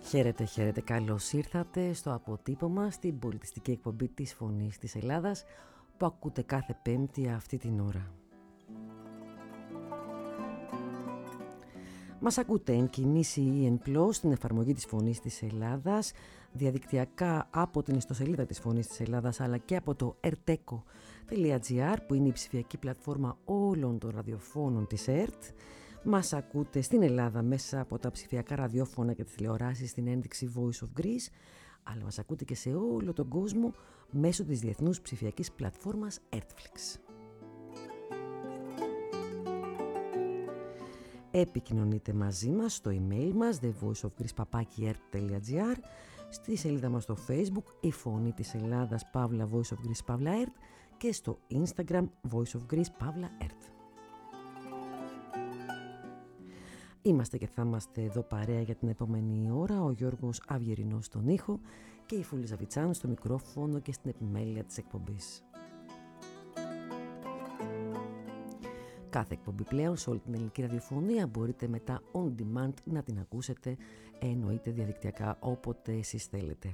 Χαίρετε, χαίρετε, καλώς ήρθατε στο αποτύπωμα στην πολιτιστική εκπομπή της Φωνής της Ελλάδας που ακούτε κάθε Πέμπτη αυτή την ώρα. Μας ακούτε εν κινήσει ή εν πλώ στην εφαρμογή της Φωνής της Ελλάδας, διαδικτυακά από την ιστοσελίδα της Φωνής της Ελλάδας αλλά και από το erteco.gr που είναι η ψηφιακή πλατφόρμα όλων των ραδιοφώνων της ΕΡΤ. Μας ακούτε στην Ελλάδα μέσα από τα ψηφιακά ραδιόφωνα και τις τηλεοράσεις στην ένδειξη Voice of Greece, αλλά μας ακούτε και σε όλο τον κόσμο μέσω της διεθνούς ψηφιακής πλατφόρμας Ertflix. Επικοινωνείτε μαζί μας στο email μας thevoiceofgreece@ert.gr, στη σελίδα μας στο Facebook η Φωνή της Ελλάδας _ Voice of Greece _ Ert και στο Instagram Voice of Greece _ Ert. Είμαστε και θα είμαστε εδώ παρέα για την επόμενη ώρα, ο Γιώργος Αυγερινός στον ήχο και η Φούλη Ζαβιτσάνου στο μικρόφωνο και στην επιμέλεια της εκπομπής. Κάθε εκπομπή πλέον σε όλη την ελληνική ραδιοφωνία μπορείτε μετά on demand να την ακούσετε, εννοείται διαδικτυακά όποτε εσείς θέλετε.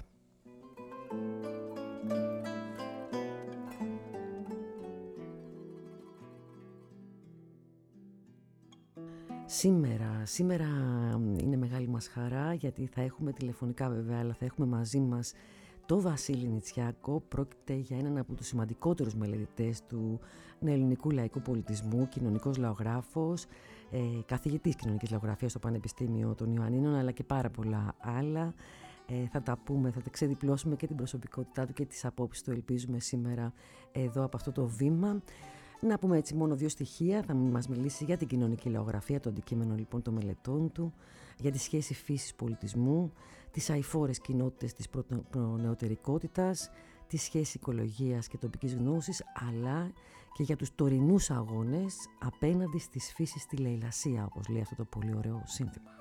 Σήμερα είναι μεγάλη μας χαρά γιατί θα έχουμε τηλεφωνικά βέβαια, αλλά θα έχουμε μαζί μας το Βασίλη Νητσιάκο. Πρόκειται για έναν από τους σημαντικότερους μελετητές του νεοελληνικού λαϊκού πολιτισμού, κοινωνικός λαογράφος, καθηγητής κοινωνικής λαογραφίας στο Πανεπιστήμιο των Ιωαννίνων, αλλά και πάρα πολλά άλλα. Θα τα πούμε, θα τα ξεδιπλώσουμε και την προσωπικότητά του και τις απόψεις του, ελπίζουμε σήμερα εδώ από αυτό το βήμα. Να πούμε έτσι μόνο δύο στοιχεία. Θα μας μιλήσει για την κοινωνική λαογραφία, το αντικείμενο λοιπόν των μελετών του, για τη σχέση φύσης πολιτισμού, τις αειφόρες κοινότητες της προνεωτερικότητας, τη σχέση οικολογίας και τοπικής γνώσης, αλλά και για τους τωρινούς αγώνες απέναντι στις φύσεις στη λαιλασία, όπως λέει αυτό το πολύ ωραίο σύνθημα.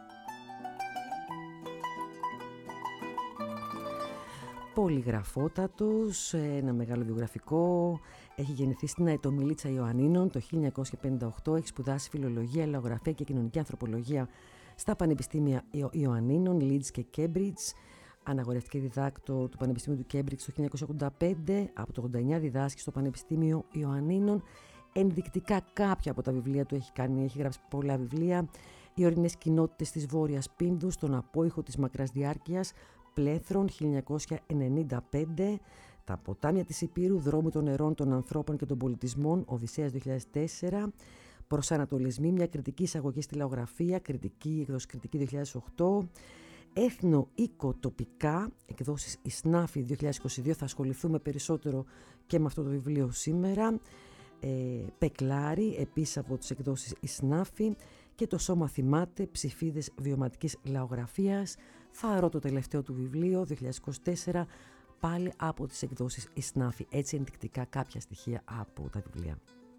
Πολυγραφότατος, ένα μεγάλο βιογραφικό. Έχει γεννηθεί στην Αετομιλίτσα Ιωαννίνων το 1958, έχει σπουδάσει φιλολογία, λαογραφία και κοινωνική ανθρωπολογία στα Πανεπιστήμια Ιωαννίνων, Leeds και Cambridge. Αναγορευτική διδάκτορ του Πανεπιστήμιου του Cambridge το 1985, από το 1989 διδάσκει στο Πανεπιστήμιο Ιωαννίνων. Ενδεικτικά κάποια από τα βιβλία του έχει γράψει πολλά βιβλία. Οι ορεινές κοινότητες της Βόρειας Πίνδου, στον απόϊχο της μακράς διάρκειας, Πλέθρον 1995, τα ποτάμια της Υπήρου, δρόμοι των νερών, των ανθρώπων και των πολιτισμών, Οδυσσέας 2004, προσανατολισμοί, μια κριτική εισαγωγή στη λαογραφία, εκδόσεις κριτική 2008, έθνο-οικοτοπικά, εκδόσεις Ισνάφη 2022, θα ασχοληθούμε περισσότερο και με αυτό το βιβλίο σήμερα. Πεκλάρι, επίσης από τις εκδόσεις Ισνάφη, και το Σώμα θυμάται, ψηφίδες βιωματικής λαογραφίας, Φαρό, το τελευταίο του βιβλίο 2024, πάλι από τις εκδόσεις Ισνάφη. Έτσι ενδεικτικά κάποια στοιχεία από τα βιβλία.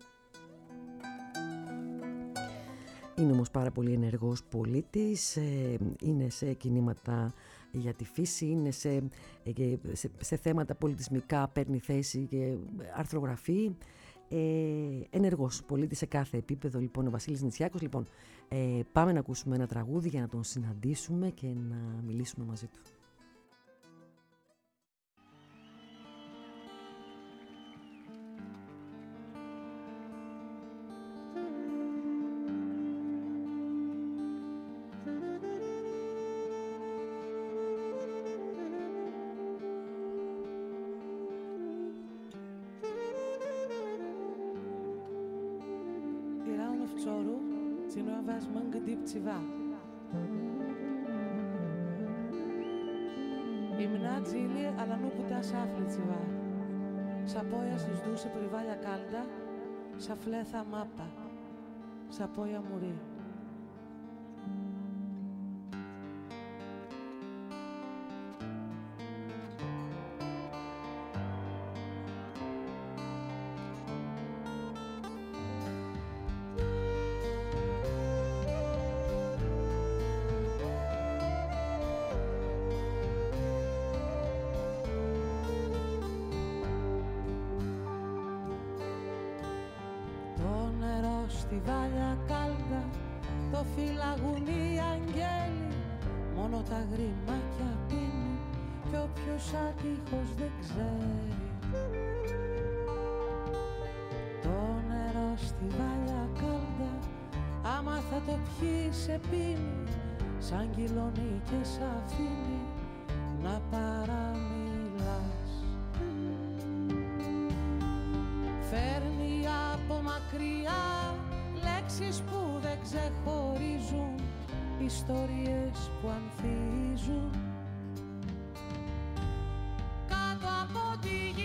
Είναι όμως πάρα πολύ ενεργός πολίτης, είναι σε κινήματα για τη φύση, είναι σε θέματα πολιτισμικά, παίρνει θέση και αρθρογραφεί. Ενεργός πολίτης σε κάθε επίπεδο λοιπόν ο Βασίλης Νητσιάκος. Λοιπόν, πάμε να ακούσουμε ένα τραγούδι για να τον συναντήσουμε και να μιλήσουμε μαζί του. Ιμνά τζίλι, αλλά νου πουτά σάφλη τσιβά. Σαπόια στους δούσε πριβάλια κάλτα, σαφλέθα μάπα, σαπόια μουρί. μόνο τα γρημάκια πίνει κι όποιος άτυχος δεν ξέρει. Το νερό στη βάλια κάλτα, άμα θα το πιει σε πίνει, σαν κυλώνει και σ' αφήνει να παραμιλάς. Φέρνει από μακριά λέξεις που δεν ξεχωρίζουν, ιστορίες που ανθίζουν κάτω από τη γη.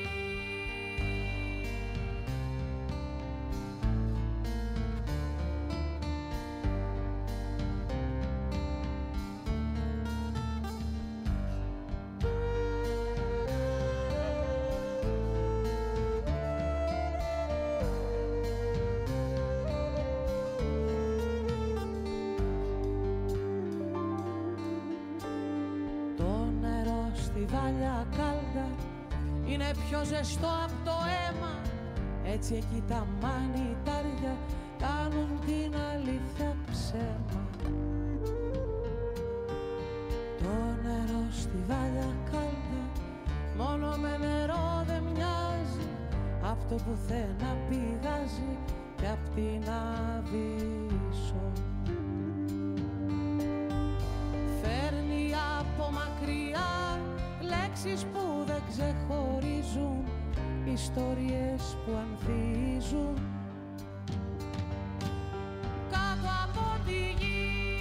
Είναι πιο ζεστό από το αίμα, έτσι εκεί τα μανιτάρια κάνουν την αλήθεια ψέμα. Το νερό στη βάλια κάλτα, μόνο με νερό δεν μοιάζει, απ' το πουθενά πηγάζει κι απ' την Αβύσσο. Φέρνει από μακριά λέξεις που δεν ξεχωρίζουν, ιστορίες που ανθίζουν κάτω από τη γη.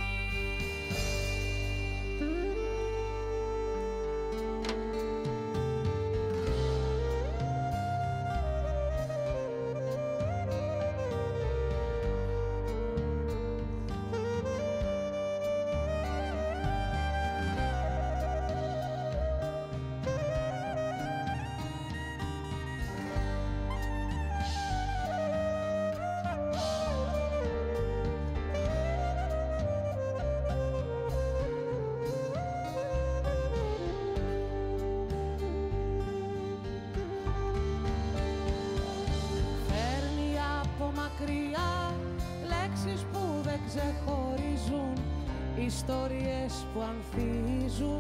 Ιστορίες που ανθίζουν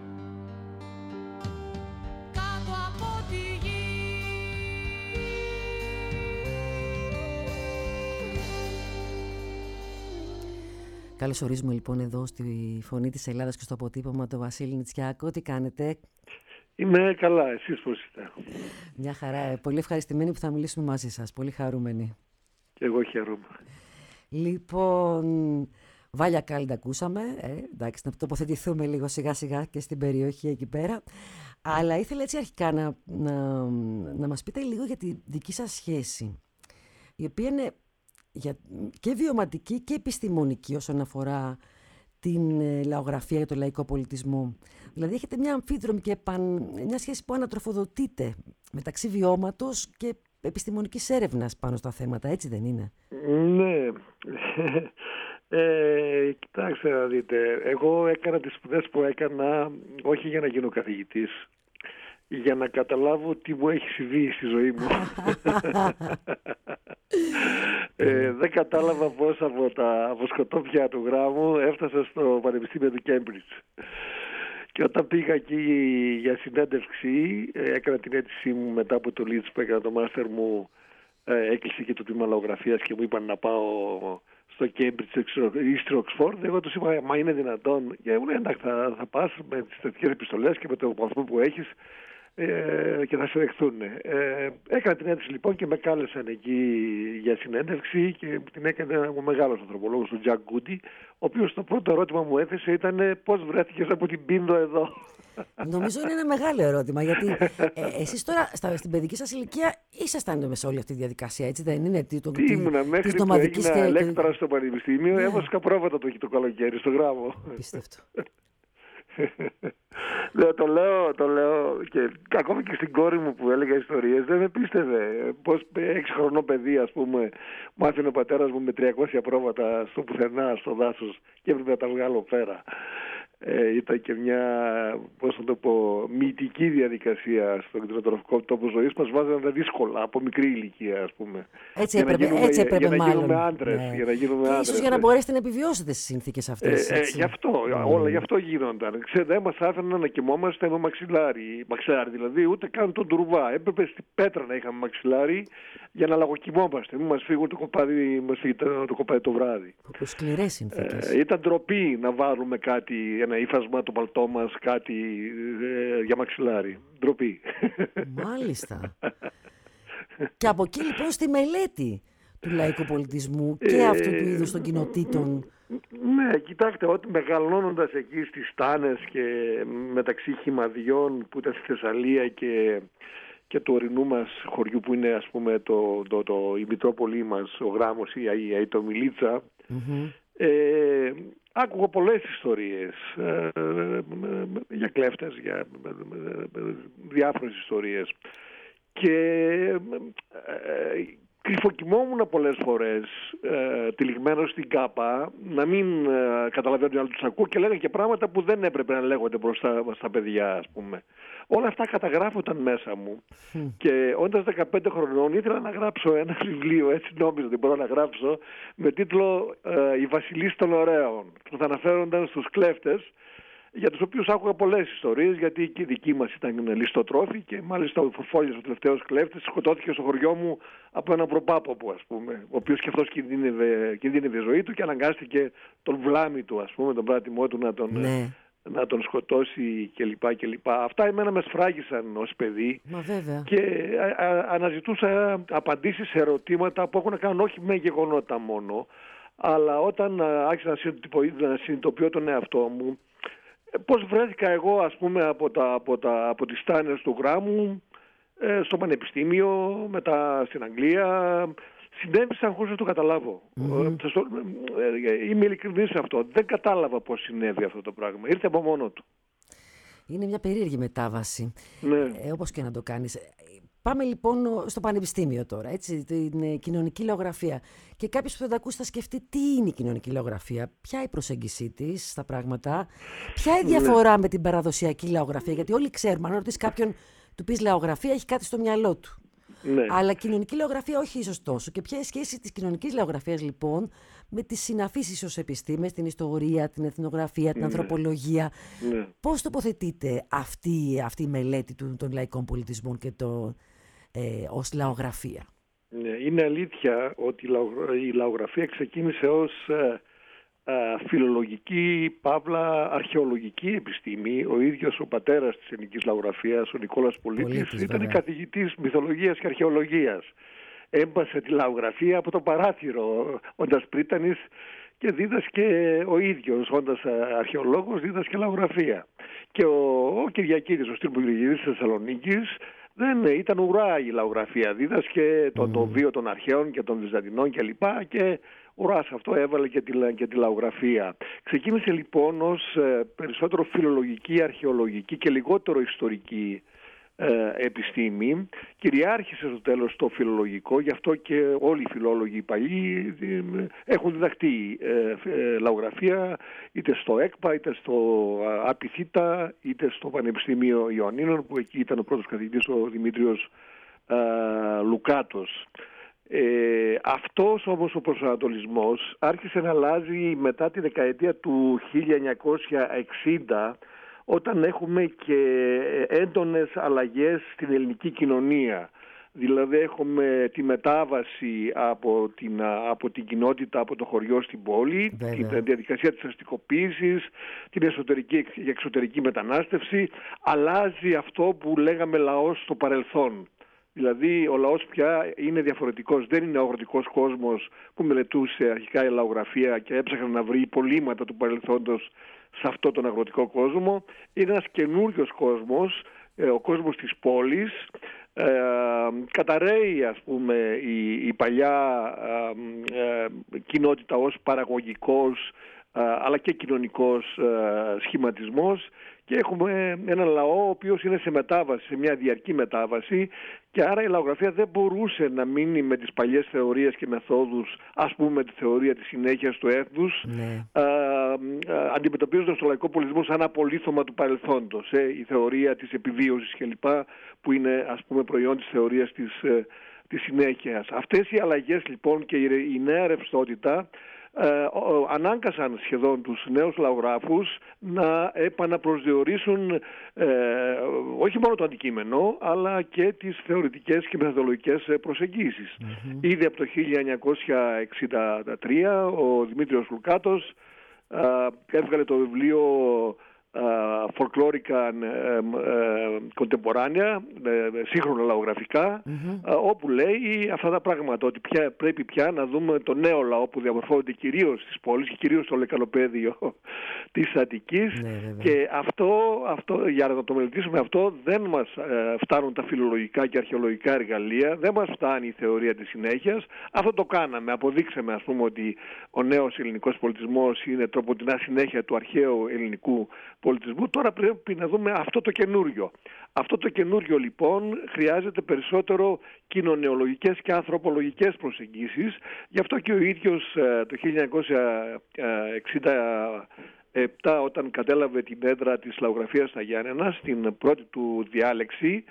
κάτω από τη γη. Καλώς ορίζουμε λοιπόν εδώ στη Φωνή της Ελλάδας και στο αποτύπωμα το Βασίλη Νητσιάκο. Τι κάνετε? Είμαι καλά, εσείς πώς είστε? Μια χαρά, πολύ ευχαριστημένοι που θα μιλήσουμε μαζί σας, πολύ χαρούμενοι. Και εγώ χαίρομαι. Λοιπόν, Βάλια Κάλντα ακούσαμε, εντάξει, να τοποθετηθούμε λίγο σιγά σιγά και στην περιοχή εκεί πέρα. Αλλά ήθελα έτσι αρχικά να μας πείτε λίγο για τη δική σας σχέση, η οποία είναι και βιωματική και επιστημονική όσον αφορά την λαογραφία για το λαϊκό πολιτισμό. Δηλαδή έχετε μια αμφίδρομη και μια σχέση που ανατροφοδοτείται μεταξύ βιώματος και επιστημονικής έρευνας πάνω στα θέματα, έτσι δεν είναι? Ναι. Κοιτάξτε να δείτε, εγώ έκανα τις σπουδές που έκανα όχι για να γίνω καθηγητής, για να καταλάβω τι μου έχει συμβεί στη ζωή μου. Δεν κατάλαβα πώς από τα βοσκοτόπια του γράμμου έφτασα στο Πανεπιστήμιο του Κέμπριτζ. Και όταν πήγα εκεί για συνέντευξη, έκανα την αίτησή μου μετά από το Leeds που έκανα το μάστερ μου, έκλεισε και το τμήμα λαογραφίας και μου είπαν να πάω στο Cambridge ή στο Oxford. Εγώ τους είπα, μα είναι δυνατόν? Και μου λένε, εντάξει, θα πας με τις τέτοιες επιστολές και με το βαθμό που έχεις και θα σε δεχτούν. Έκανα την αίτηση λοιπόν και με κάλεσαν εκεί για συνέντευξη και την έκανε ο μεγάλος ανθρωπολόγος, ο Jack Goody, ο οποίος το πρώτο ερώτημα μου έθεσε ήταν πώς βρέθηκες από την Πίνδο εδώ? Νομίζω είναι ένα μεγάλο ερώτημα, γιατί εσείς τώρα στην παιδική σας ηλικία ήσασταν μέσα όλη αυτή τη διαδικασία, έτσι δεν είναι? Τι ήμουνα μέχρι που έγινα λέκτορα στο πανεπιστήμιο, έβασκα πρόβατα το καλοκαίρι στο γράμμο. Απίστευτο. Το λέω και ακόμα και στην κόρη μου που έλεγα ιστορίες δεν με πίστευε. Πώς 6 χρονών παιδί, ας πούμε, μου άφηνε ο πατέρας μου με 300 πρόβατα στο πουθενά, στο δάσος, και έπρεπε να τα βγάλω πέρα. Ήταν και μια, πώς θα το πω, μυητική διαδικασία στον κτηνοτροφικό τόπο ζωής. Μας βάζανε τα δύσκολα από μικρή ηλικία, ας πούμε. Έτσι έπρεπε μάλλον. Γίνουμε άντρες, για να γίνουμε άντρες. Ίσως για να μπορέσετε να επιβιώσετε στις συνθήκες αυτές. Γι' αυτό, όλα γι' αυτό γίνονταν. Δεν μας άφηναν να κοιμόμαστε με μαξιλάρι. Μαξιλάρι δηλαδή, ούτε καν τον τουρβά. Έπρεπε στην πέτρα να είχαμε μαξιλάρι για να λαγοκοιμόμαστε. Μην μας φύγουν το κοπάδι το βράδυ. Σκληρές συνθήκες. Ήταν ντροπή να βάλουμε κάτι, ένα ύφασμα το παλτό μας, κάτι για μαξιλάρι. Ντροπή. Μάλιστα. Και από εκεί λοιπόν στη μελέτη του λαϊκού πολιτισμού και αυτού του είδους των κοινοτήτων. Ναι, κοιτάξτε, ότι μεγαλώνοντας εκεί στις Τάνες και μεταξύ Χυμαδιών που ήταν στη Θεσσαλία και του ορεινού μας χωριού που είναι, ας πούμε, η Μητρόπολη μας, ο Γράμμος ή η Αιτομιλίτσα, άκουγα πολλές ιστορίες για κλέφτες, για διάφορες ιστορίες και κρυφοκοιμόμουν πολλές φορές τυλιγμένος στην κάπα, να μην καταλαβαίνουν άλλοι τους ακούω και λέγανε και πράγματα που δεν έπρεπε να λέγονται μπροστά στα παιδιά, ας πούμε. Όλα αυτά καταγράφονταν μέσα μου και όντας 15 χρονών ήθελα να γράψω ένα βιβλίο, έτσι νόμιζα ότι μπορώ να γράψω, με τίτλο «Η Βασιλής των Ωραίων», που θα αναφέρονταν στους κλέφτες, για τους οποίους άκουγα πολλές ιστορίες, γιατί και η δική μας ήταν ληστοτρόφοι και μάλιστα ο Φωφόλης, ο τελευταίος κλέφτης, σκοτώθηκε στο χωριό μου από έναν προπάποπο, ας πούμε, ο οποίος και αυτός κινδύνευε ζωή του και αναγκάστηκε τον βλάμη του, ας πούμε, τον πράτημό του να τον σκοτώσει κλπ. Αυτά εμένα με σφράγισαν ως παιδί. Μα βέβαια. Και αναζητούσα απαντήσεις σε ερωτήματα που έχουν να κάνουν όχι με γεγονότα μόνο, αλλά όταν άρχισα να συνειδητοποιώ τον εαυτό μου, πώς βρέθηκα εγώ, ας πούμε, από τις Τάνες του Γράμμου στο πανεπιστήμιο, μετά στην Αγγλία. Συνέβησαν χωρίς να το καταλάβω. Είμαι ειλικρινής σε αυτό. Δεν κατάλαβα πώς συνέβη αυτό το πράγμα. Ήρθε από μόνο του. Είναι μια περίεργη μετάβαση. Ναι. Όπως και να το κάνεις. Πάμε λοιπόν στο πανεπιστήμιο τώρα, έτσι, την κοινωνική λαογραφία. Και κάποιος που θα τα ακούσει θα σκεφτεί τι είναι η κοινωνική λαογραφία, ποια η προσέγγιση της στα πράγματα, ποια η διαφορά με την παραδοσιακή λαογραφία. Γιατί όλοι ξέρουμε, αν ρωτήσει κάποιον, του πεις λαογραφία, έχει κάτι στο μυαλό του. Ναι. Αλλά κοινωνική λαογραφία όχι ίσως τόσο. Και ποια είναι η σχέση της κοινωνικής λαογραφίας λοιπόν με τις συναφείς ίσως επιστήμες, την ιστορία, την εθνογραφία, την ανθρωπολογία. Ναι. Πώς τοποθετείται αυτή η μελέτη των λαϊκών πολιτισμών και ως λαογραφία? Ναι, είναι αλήθεια ότι η λαογραφία ξεκίνησε ως φιλολογική, παύλα, αρχαιολογική επιστήμη. Ο ίδιος ο πατέρας της ελληνικής λαογραφίας, ο Νικόλας Πολίτης, ήταν καθηγητής μυθολογίας και αρχαιολογίας. Έμπασε τη λαογραφία από το παράθυρο, όντας πρίτανης, και δίδασκε ο ίδιος, όντας αρχαιολόγος, δίδασκε λαογραφία. Και ο Κυριακίδης, ο Στυρμπογγυλίδης της Θεσσαλονίκης, δεν ήταν ουρά η λαογραφία. Δίδασκε το βίο των αρχαίων και των Βυζαντινών κλπ. Και ουρά σε αυτό έβαλε και τη λαογραφία. Ξεκίνησε λοιπόν ως περισσότερο φιλολογική, αρχαιολογική και λιγότερο ιστορική επιστήμη. Κυριάρχησε στο τέλος το φιλολογικό, γι' αυτό και όλοι οι φιλόλογοι οι παλιοί έχουν διδαχτεί λαογραφία είτε στο ΕΚΠΑ, είτε στο ΑΠΙΘΙΤΑ, είτε στο Πανεπιστήμιο Ιωαννίνων, που εκεί ήταν ο πρώτος καθηγητής ο Δημήτριος Λουκάτος. Αυτός όμως ο προσανατολισμός άρχισε να αλλάζει μετά τη δεκαετία του 1960, όταν έχουμε και έντονες αλλαγές στην ελληνική κοινωνία. Δηλαδή έχουμε τη μετάβαση από την κοινότητα, από το χωριό στην πόλη, την διαδικασία της αστικοποίησης, την εσωτερική και εξωτερική μετανάστευση. Αλλάζει αυτό που λέγαμε λαός στο παρελθόν. Δηλαδή ο λαός πια είναι διαφορετικός, δεν είναι ο αγροτικός κόσμος που μελετούσε αρχικά η λαογραφία και έψαχνε να βρει υπολείμματα του παρελθόντος σε αυτό τον αγροτικό κόσμο. Είναι ένας καινούριος κόσμος, ο κόσμος της πόλης. Καταραίει, ας πούμε, η παλιά κοινότητα ως παραγωγικός αλλά και κοινωνικός σχηματισμός, και έχουμε έναν λαό ο οποίος είναι σε μετάβαση, σε μια διαρκή μετάβαση, και άρα η λαογραφία δεν μπορούσε να μείνει με τις παλιές θεωρίες και μεθόδους, ας πούμε τη θεωρία της συνέχειας του έθνους, αντιμετωπίζοντας το λαϊκό πολιτισμό σαν απολίθωμα του παρελθόντος. Η θεωρία της επιβίωσης κλπ. Που είναι, ας πούμε, προϊόν της θεωρίας της συνέχειας. Αυτές οι αλλαγές λοιπόν και η νέα ρευστότητα ανάγκασαν σχεδόν τους νέους λαογράφους να επαναπροσδιορίσουν όχι μόνο το αντικείμενο, αλλά και τις θεωρητικές και μεθοδολογικές προσεγγίσεις. Ήδη από το 1963 ο Δημήτριος Λουκάτος έβγαλε το βιβλίο Folklorica Contemporanea, σύγχρονα λαογραφικά, όπου λέει αυτά τα πράγματα, ότι πρέπει πια να δούμε το νέο λαό που διαμορφώνεται κυρίως στις πόλεις και κυρίως στο λεκανοπέδιο της Αττικής, και αυτό, για να το μελετήσουμε αυτό, δεν μας φτάνουν τα φιλολογικά και αρχαιολογικά εργαλεία, δεν μας φτάνει η θεωρία της συνέχειας. Αυτό το κάναμε, αποδείξαμε, ας πούμε, ότι ο νέος ελληνικός πολιτισμός είναι τροποντινά συνέχεια του αρχαίου ελληνικού πολιτισμού. Τώρα πρέπει να δούμε αυτό το καινούριο. Αυτό το καινούριο λοιπόν χρειάζεται περισσότερο κοινωνιολογικές και ανθρωπολογικές προσεγγίσεις. Γι' αυτό και ο ίδιος το 1967, όταν κατέλαβε την έδρα της λαογραφίας στα Γιάννενα, στην πρώτη του διάλεξη,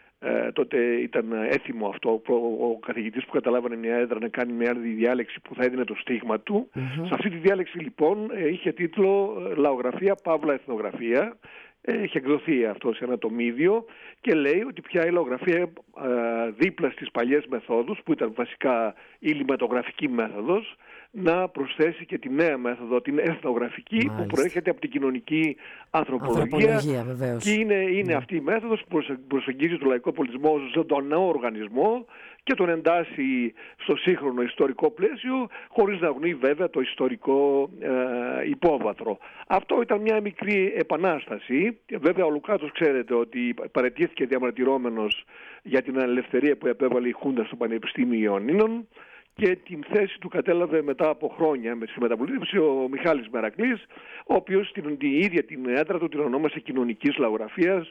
τότε ήταν έθιμο αυτό, ο καθηγητής που καταλάβανε μια έδρα να κάνει μια άλλη διάλεξη που θα έδινε το στίγμα του. Σε αυτή τη διάλεξη λοιπόν είχε τίτλο «Λαογραφία Παύλα Εθνογραφία». Έχει εκδοθεί αυτό σε ένα τομίδιο και λέει ότι πια η λαογραφία δίπλα στις παλιές μεθόδους, που ήταν βασικά η λιμματογραφική μέθοδος, να προσθέσει και τη νέα μέθοδο, την εθνογραφική, που προέρχεται από την κοινωνική ανθρωπολογία. Και είναι αυτή η μέθοδος που προσεγγίζει το λαϊκό πολιτισμό ως ζωντανό οργανισμό και τον εντάσσει στο σύγχρονο ιστορικό πλαίσιο, χωρίς να αγνοεί βέβαια το ιστορικό υπόβαθρο. Αυτό ήταν μια μικρή επανάσταση. Βέβαια ο Λουκάτος, ξέρετε ότι παραιτήθηκε διαμαρτυρόμενος για την ανελευθερία που επέβαλε η Χούντα στο Πανεπιστήμιο Ιωνίνων, και την θέση του κατέλαβε μετά από χρόνια στη μεταπολίτευση ο Μιχάλης Μερακλής, ο οποίος την ίδια την έδρα του την ονόμασε κοινωνικής λαογραφίας,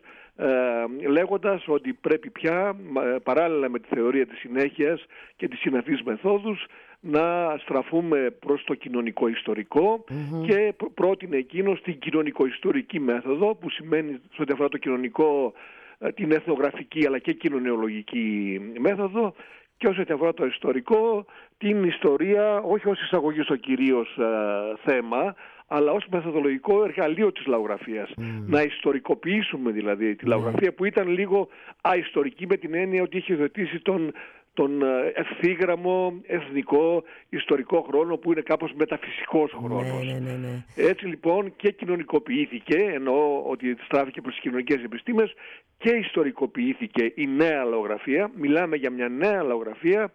λέγοντας ότι πρέπει πια, παράλληλα με τη θεωρία της συνέχειας και τις συναφείς μεθόδους, να στραφούμε προς το κοινωνικό-ιστορικό, και πρότεινε εκείνος την κοινωνικο-ιστορική μέθοδο, που σημαίνει σε ό,τι αφορά το κοινωνικό την εθνογραφική αλλά και κοινωνιολογική μέθοδο, και όσο αφορά το ιστορικό, την ιστορία όχι ως εισαγωγή στο κυρίως θέμα, αλλά ως μεθοδολογικό εργαλείο της λαογραφίας. Να ιστορικοποιήσουμε δηλαδή τη λαογραφία, που ήταν λίγο αιστορική με την έννοια ότι είχε υιοθετήσει τον ευθύγραμμο εθνικό ιστορικό χρόνο, που είναι κάπως μεταφυσικός χρόνος. Έτσι λοιπόν και κοινωνικοποιήθηκε, εννοώ ότι στράφηκε προς τις κοινωνικές επιστήμες, και ιστορικοποιήθηκε η νέα λαογραφία. Μιλάμε για μια νέα λαογραφία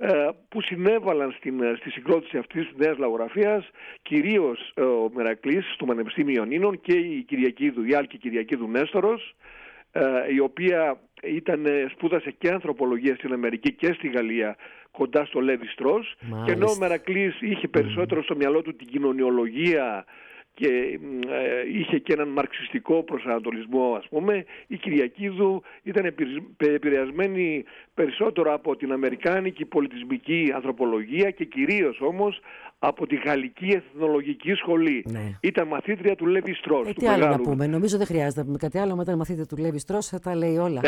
που συνέβαλαν στη συγκρότηση αυτής της νέας λαογραφίας κυρίως ο Μερακλής στο Πανεπιστήμιο Ιωνίνων και η Κυριακίδου, η Άλκη Κυριακίδου Νέστορος, η οποία σπούδασε και ανθρωπολογία στην Αμερική και στη Γαλλία, κοντά στο Λέβι Στρος, και ενώ ο Μερακλής είχε περισσότερο στο μυαλό του την κοινωνιολογία και είχε και έναν μαρξιστικό προσανατολισμό, ας πούμε, η Κυριακίδου ήταν επηρεασμένη περισσότερο από την αμερικάνικη πολιτισμική ανθρωπολογία και κυρίως όμως από τη γαλλική εθνολογική σχολή. Ήταν μαθήτρια του Λέβι Στρος. Τι άλλο να πούμε, νομίζω δεν χρειάζεται να πούμε κάτι άλλο. Μετά μαθήτρια του Λέβι Στρος θα τα λέει όλα.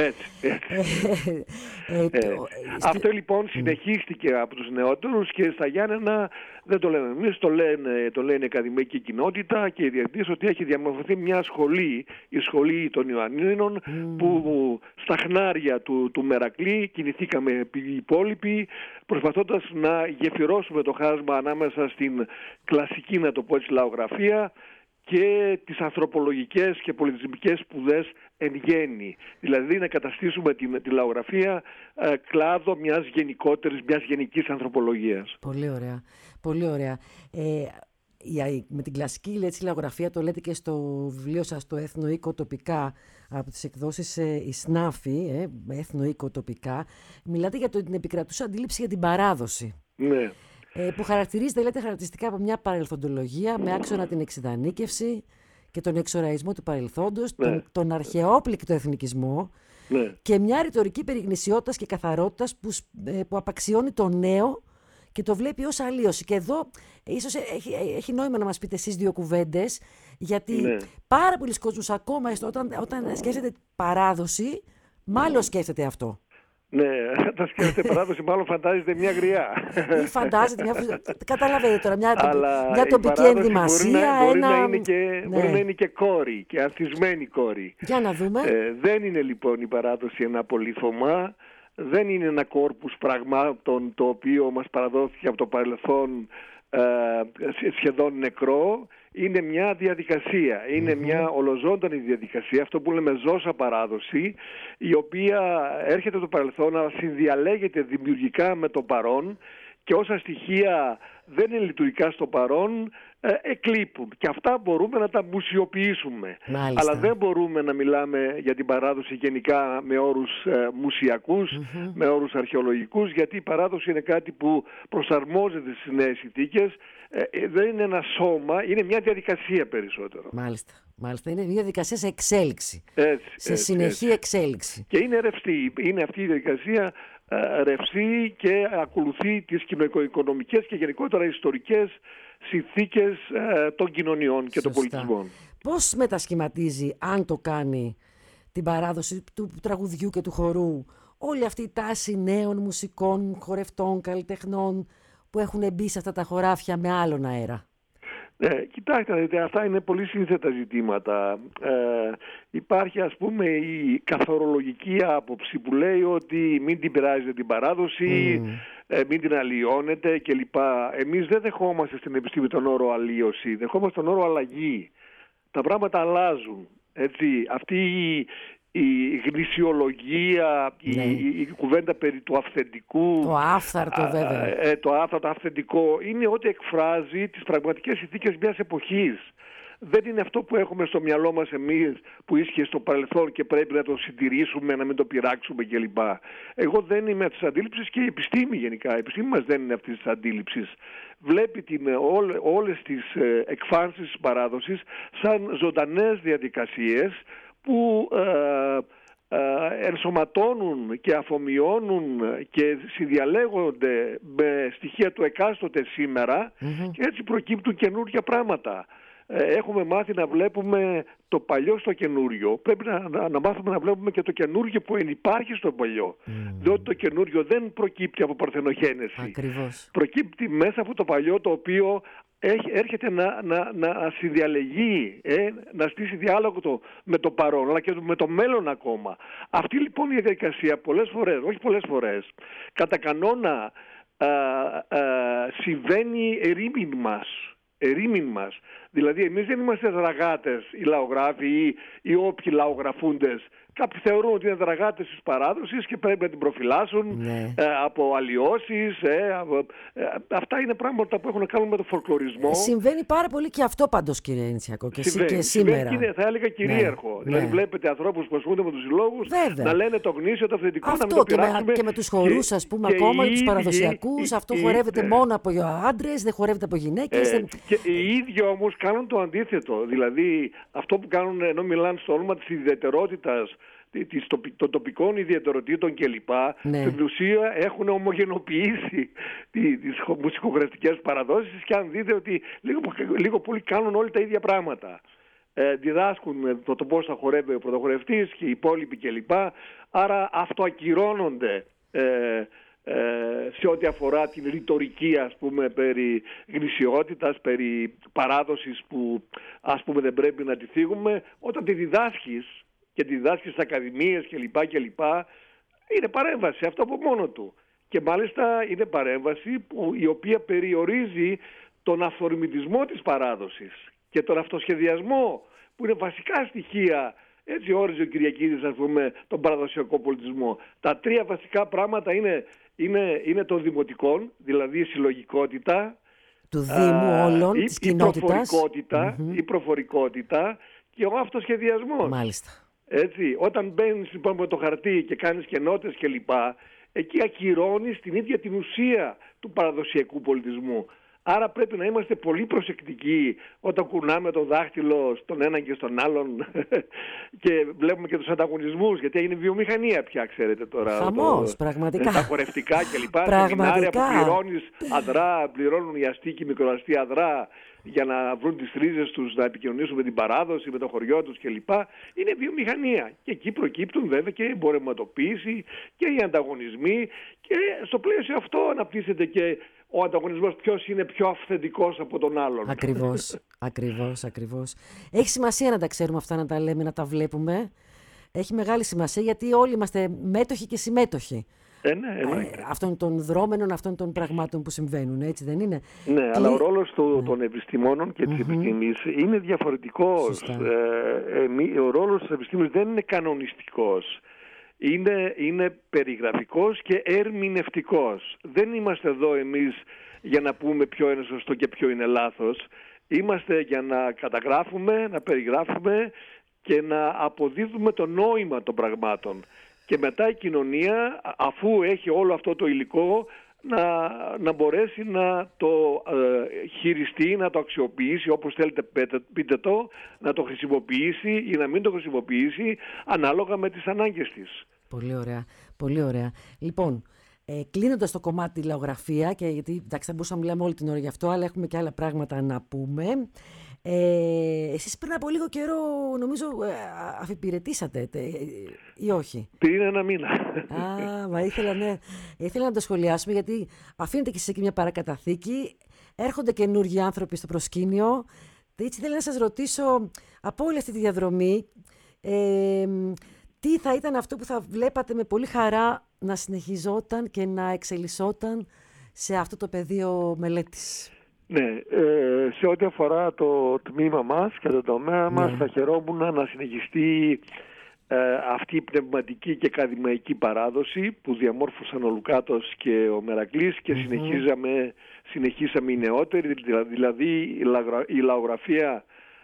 Αυτό λοιπόν συνεχίστηκε από τους νεότερους, και στα Γιάννενα δεν το λέμε εμείς, το λένε η ακαδημαϊκή κοινότητα και οι διεθνείς, ότι έχει διαμορφωθεί μια σχολή, η σχολή των Ιωαννίνων, που στα χνάρια του Μερακλή κινηθήκαμε οι υπόλοιποι, προσπαθώντας να γεφυρώσουμε το χάσμα ανάμεσα στην κλασική, να το πω έτσι, λαογραφία και τις ανθρωπολογικές και πολιτισμικές σπουδές εν γέννη. Δηλαδή να καταστήσουμε τη λαογραφία κλάδο μιας γενικής ανθρωπολογίας. Πολύ ωραία. Πολύ ωραία. Με την κλασική λαογραφία, το λέτε και στο βιβλίο σας, το έθνο-οίκο-τοπικά, από τις εκδόσεις η Σνάφη, έθνο-οίκο-τοπικά, μιλάτε για την επικρατούσα αντίληψη για την παράδοση. Ναι. Που χαρακτηρίζεται, λέτε, χαρακτηριστικά από μια παρελθοντολογία με άξονα την εξιδανίκευση και τον εξοραϊσμό του παρελθόντος, τον αρχαιόπληκτο εθνικισμό, και μια ρητορική περιγνησιότητας και καθαρότητας που απαξιώνει το νέο και το βλέπει ως αλλίωση. Και εδώ ίσως έχει νόημα να μας πείτε εσείς δύο κουβέντες, γιατί πάρα πολλοί κόσμος ακόμα όταν σκέφτεται παράδοση, μάλλον σκέφτεται αυτό. Ναι, όταν σκέφτεται παράδοση, μάλλον φαντάζεται μια γριά. Ή φαντάζεται καταλαβαίνετε τώρα, μια τοπική ενδυμασία. Μπορεί να είναι και κόρη, και ανθισμένη κόρη. Για να δούμε. Δεν είναι λοιπόν η παράδοση ένα πολύθωμα, δεν είναι ένα κόρπους πραγμάτων το οποίο μας παραδόθηκε από το παρελθόν σχεδόν νεκρό. Είναι μια διαδικασία, είναι μια ολοζώντανη διαδικασία, αυτό που λέμε ζώσα παράδοση, η οποία έρχεται από το παρελθόν αλλά συνδιαλέγεται δημιουργικά με το παρόν, και όσα στοιχεία δεν είναι λειτουργικά στο παρόν εκλείπουν, και αυτά μπορούμε να τα μουσιοποιήσουμε. Μάλιστα. Αλλά δεν μπορούμε να μιλάμε για την παράδοση γενικά με όρους μουσιακούς, με όρους αρχαιολογικούς, γιατί η παράδοση είναι κάτι που προσαρμόζεται στις νέες συνθήκες. Δεν είναι ένα σώμα, είναι μια διαδικασία περισσότερο. Μάλιστα, είναι μια διαδικασία σε εξέλιξη, σε συνεχή εξέλιξη. Και είναι ρευστή, είναι αυτή η διαδικασία ρευστή και ακολουθεί τις κοινωνικο-οικονομικές και γενικότερα ιστορικές συνθήκες των κοινωνιών και των πολιτισμών. Πώς μετασχηματίζει, αν το κάνει, την παράδοση του τραγουδιού και του χορού όλη αυτή η τάση νέων μουσικών, χορευτών, καλλιτεχνών που έχουν μπει σε αυτά τα χωράφια με άλλον αέρα? Κοιτάξτε, αυτά είναι πολύ σύνθετα ζητήματα. Υπάρχει ας πούμε η καθορολογική άποψη που λέει ότι μην την πειράζετε την παράδοση, μην την αλλοιώνετε κλπ. Εμείς δεν δεχόμαστε στην επιστήμη τον όρο αλλίωση, δεχόμαστε τον όρο αλλαγή. Τα πράγματα αλλάζουν. Έτσι. Αυτή η γνησιολογία, η κουβέντα περί του αυθεντικού, το άφθαρτο βέβαια, το άφθαρτο αυθεντικό, είναι ό,τι εκφράζει τις πραγματικές συνθήκες μιας εποχής. Δεν είναι αυτό που έχουμε στο μυαλό μας εμείς που ίσχυε στο παρελθόν και πρέπει να το συντηρήσουμε, να μην το πειράξουμε κλπ. Εγώ δεν είμαι αυτής της αντίληψης, και η επιστήμη γενικά, η επιστήμη μας δεν είναι αυτής της αντίληψης. Βλέπει όλες τις εκφάνσεις της παράδοσης σαν ζωντανές διαδικασίες που ενσωματώνουν και αφομοιώνουν και συνδιαλέγονται με στοιχεία του εκάστοτε σήμερα, και έτσι προκύπτουν καινούργια πράγματα. Έχουμε μάθει να βλέπουμε το παλιό στο καινούριο. Πρέπει να μάθουμε να βλέπουμε και το καινούργιο που υπάρχει στο παλιό. Διότι το καινούριο δεν προκύπτει από παρθενογένεση. Ακριβώς. Προκύπτει μέσα από το παλιό, το οποίο έρχεται να συνδιαλεγεί, να στήσει διάλογο με το παρόν, αλλά και με το μέλλον ακόμα. Αυτή λοιπόν η διαδικασία πολλές φορές, κατά κανόνα συμβαίνει ερήμην μας. Δηλαδή εμείς δεν είμαστε δραγάτες οι λαογράφοι ή όποιοι λαογραφούντες. Κάποιοι θεωρούν ότι είναι δραγάτες της παράδοσης και πρέπει να την προφυλάσσουν από αλλοιώσεις. Αυτά είναι πράγματα που έχουν να κάνουν με το φολκλωρισμό. Συμβαίνει πάρα πολύ και αυτό πάντως, κύριε Νητσιακό, και σήμερα. Είναι, θα έλεγα, κυρίαρχο. Δηλαδή βλέπετε ανθρώπους που ασχολούνται με τους συλλόγους να λένε το γνήσιο, το αυθεντικό, να μην το πειράξουμε. Και με τους χορούς, ας πούμε, ακόμα τους παραδοσιακούς. Αυτό χορεύεται μόνο από άντρες, δεν χορεύεται από γυναίκες. Και οι ίδιοι όμως κάνουν το αντίθετο. Δηλαδή αυτό που κάνουν, ενώ μιλάνε στο όνομα της ιδιαιτερότητας, των τοπικών ιδιαιτεροτήτων κλπ. Στην ουσία έχουν ομογενοποιήσει τις μουσικογραφικές παραδόσεις, και αν δείτε ότι λίγο πολύ κάνουν όλοι τα ίδια πράγματα. Διδάσκουν το πώς θα χορεύει ο πρωτοχορευτής και οι υπόλοιποι κλπ. Άρα αυτοακυρώνονται σε ό,τι αφορά την ρητορική, ας πούμε, περί γνησιότητας, περί παράδοσης που, ας πούμε, δεν πρέπει να τη θίγουμε. Όταν τη διδάσκεις και τη διδάσκεις στις ακαδημίες κλπ, είναι παρέμβαση αυτό από μόνο του. Και μάλιστα είναι παρέμβαση η οποία περιορίζει τον αυθορμητισμό της παράδοσης και τον αυτοσχεδιασμό, που είναι βασικά στοιχεία. Έτσι όριζε ο Κυριακίδης, ας πούμε, τον παραδοσιακό πολιτισμό. Τα τρία βασικά πράγματα είναι των δημοτικών, δηλαδή η συλλογικότητα του Δήμου όλων, της κοινότητας, η προφορικότητα και ο αυτοσχεδιασμός. Μάλιστα. Έτσι, όταν μπαίνεις λοιπόν με το χαρτί και κάνεις κενότητες κλπ, εκεί ακυρώνεις την ίδια την ουσία του παραδοσιακού πολιτισμού. Άρα πρέπει να είμαστε πολύ προσεκτικοί όταν κουνάμε το δάχτυλο στον έναν και στον άλλον και βλέπουμε και τους ανταγωνισμούς, γιατί έγινε βιομηχανία πια, ξέρετε τώρα. Χαμός, πραγματικά. Τα χορευτικά κλπ. Σεμινάρια που πληρώνεις αδρά, πληρώνουν οι αστεί και οι μικροαστοί αδρά για να βρουν τις ρίζες τους, να επικοινωνήσουν με την παράδοση, με το χωριό τους κλπ. Είναι βιομηχανία. Και εκεί προκύπτουν βέβαια και η εμπορευματοποίηση και οι ανταγωνισμοί, και στο πλαίσιο αυτό αναπτύσσεται και ο ανταγωνισμός, ποιος είναι πιο αυθεντικός από τον άλλον. Ακριβώς. Έχει σημασία να τα ξέρουμε αυτά, να τα λέμε, να τα βλέπουμε. Έχει μεγάλη σημασία, γιατί όλοι είμαστε μέτοχοι και συμμέτοχοι. Αυτών των δρόμενων, αυτών των πραγμάτων που συμβαίνουν, έτσι δεν είναι? Ναι, αλλά ο ρόλος των επιστημόνων και της επιστήμης είναι διαφορετικός. Ο ρόλος της επιστήμης δεν είναι κανονιστικός. Είναι περιγραφικός και ερμηνευτικός. Δεν είμαστε εδώ εμείς για να πούμε ποιο είναι σωστό και ποιο είναι λάθος. Είμαστε για να καταγράφουμε, να περιγράφουμε και να αποδίδουμε το νόημα των πραγμάτων. Και μετά η κοινωνία, αφού έχει όλο αυτό το υλικό, να μπορέσει να το χειριστεί, να το αξιοποιήσει, όπως θέλετε πείτε το, να το χρησιμοποιήσει ή να μην το χρησιμοποιήσει, ανάλογα με τις ανάγκες της. Πολύ ωραία. Λοιπόν, κλείνοντας το κομμάτι λαογραφία, και γιατί εντάξει, θα μπορούσαμε να μιλάμε όλη την ώρα γι' αυτό, αλλά έχουμε και άλλα πράγματα να πούμε. Εσείς πριν από λίγο καιρό, νομίζω, αφιπηρετήσατε ή όχι? Πριν ένα μήνα. Μα ήθελα να το σχολιάσουμε, γιατί αφήνετε και εσείς εκεί μια παρακαταθήκη, έρχονται καινούργιοι άνθρωποι στο προσκήνιο. Έτσι θέλω να σας ρωτήσω, από όλη αυτή τη διαδρομή, τι θα ήταν αυτό που θα βλέπατε με πολύ χαρά να συνεχιζόταν και να εξελισσόταν σε αυτό το πεδίο μελέτης? Ναι, σε ό,τι αφορά το τμήμα μας και το τομέα μας, θα χαιρόμουν να συνεχιστεί αυτή η πνευματική και ακαδημαϊκή παράδοση που διαμόρφωσαν ο Λουκάτος και ο Μερακλής και συνεχίσαμε οι νεότεροι, δηλαδή η λαογραφία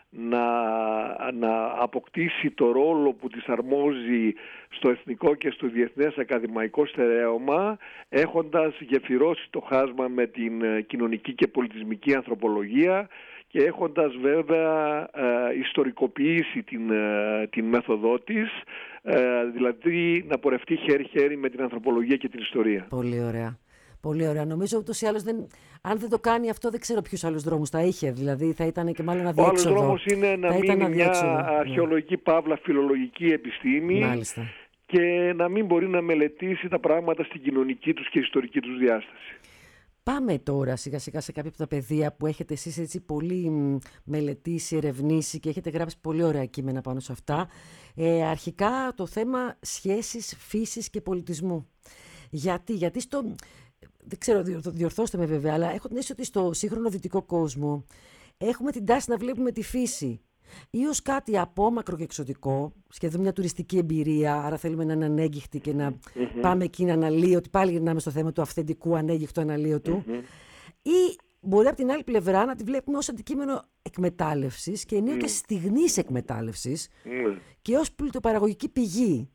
να αποκτήσει το ρόλο που της αρμόζει στο εθνικό και στο διεθνές ακαδημαϊκό στερέωμα, έχοντας γεφυρώσει το χάσμα με την κοινωνική και πολιτισμική ανθρωπολογία και έχοντας βέβαια ιστορικοποιήσει την μέθοδό της, δηλαδή να πορευτεί χέρι-χέρι με την ανθρωπολογία και την ιστορία. Πολύ ωραία. Πολύ ωραία. Νομίζω ούτως ή άλλως αν δεν το κάνει αυτό, δεν ξέρω ποιους άλλους δρόμους θα είχε. Δηλαδή θα ήταν και μάλλον αδιέξοδο. Ο άλλος δρόμος είναι να μείνει μια αρχαιολογική παύλα φιλολογική επιστήμη. Μάλιστα. Και να μην μπορεί να μελετήσει τα πράγματα στην κοινωνική τους και ιστορική τους διάσταση. Πάμε τώρα σιγά σιγά σε κάποια από τα πεδία που έχετε εσείς έτσι πολύ μελετήσει, ερευνήσει και έχετε γράψει πολύ ωραία κείμενα πάνω σε αυτά. Αρχικά το θέμα σχέσης φύσης και πολιτισμού. Γιατί δεν ξέρω, διορθώστε με βέβαια, αλλά έχω την αίσθηση ότι στο σύγχρονο δυτικό κόσμο έχουμε την τάση να βλέπουμε τη φύση ή ως κάτι απόμακρο και εξωτικό, σχεδόν μια τουριστική εμπειρία, άρα θέλουμε να είναι ανέγγιχτη και να πάμε εκεί να αναλύωτη, πάλι γυρνάμε στο θέμα του αυθεντικού ανέγγιχτου αναλύωτου, ή μπορεί από την άλλη πλευρά να τη βλέπουμε ως αντικείμενο εκμετάλλευσης και ενίοτε και στιγνής εκμετάλλευσης και ως πλουτοπαραγωγική πηγή.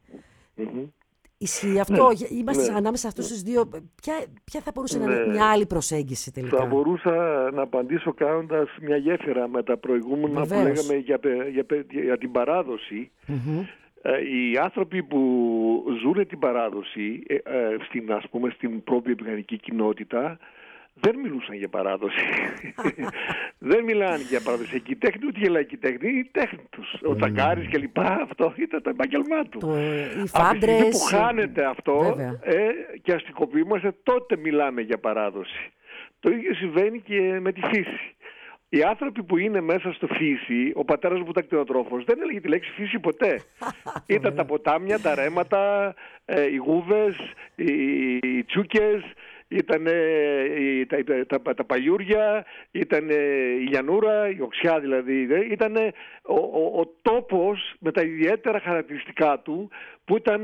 Ισχύει αυτό? Είμαστε ανάμεσα σε αυτούς τους δύο. Ποια θα μπορούσε να είναι μια άλλη προσέγγιση τελικά? Θα μπορούσα να απαντήσω κάνοντας μια γέφυρα με τα προηγούμενα που λέγαμε για την παράδοση. Οι άνθρωποι που ζουν την παράδοση στην πρώτη επιγραμμική κοινότητα δεν μιλούσαν για παράδοση. Δεν μιλάνε για παραδοσιακή τέχνη, ούτε για λαϊκή τέχνη. Η τέχνη τους. Ο Τσαγκάρης και λοιπά, αυτό ήταν το επάγγελμά του. Οι φάντρες. Από τη που χάνεται αυτό και αστικοποιούμαστε, τότε μιλάμε για παράδοση. Το ίδιο συμβαίνει και με τη φύση. Οι άνθρωποι που είναι μέσα στο φύση, ο πατέρας μου που ήταν κτηνοτρόφος, δεν έλεγε τη λέξη φύση ποτέ. Ήταν τα ποτάμια, τα ρέματα, οι γούβες, οι τσούκες, ήταν τα παλιούρια, ήταν η λιανούρα, η οξιά δηλαδή. Ήταν ο τόπος με τα ιδιαίτερα χαρακτηριστικά του, που ήταν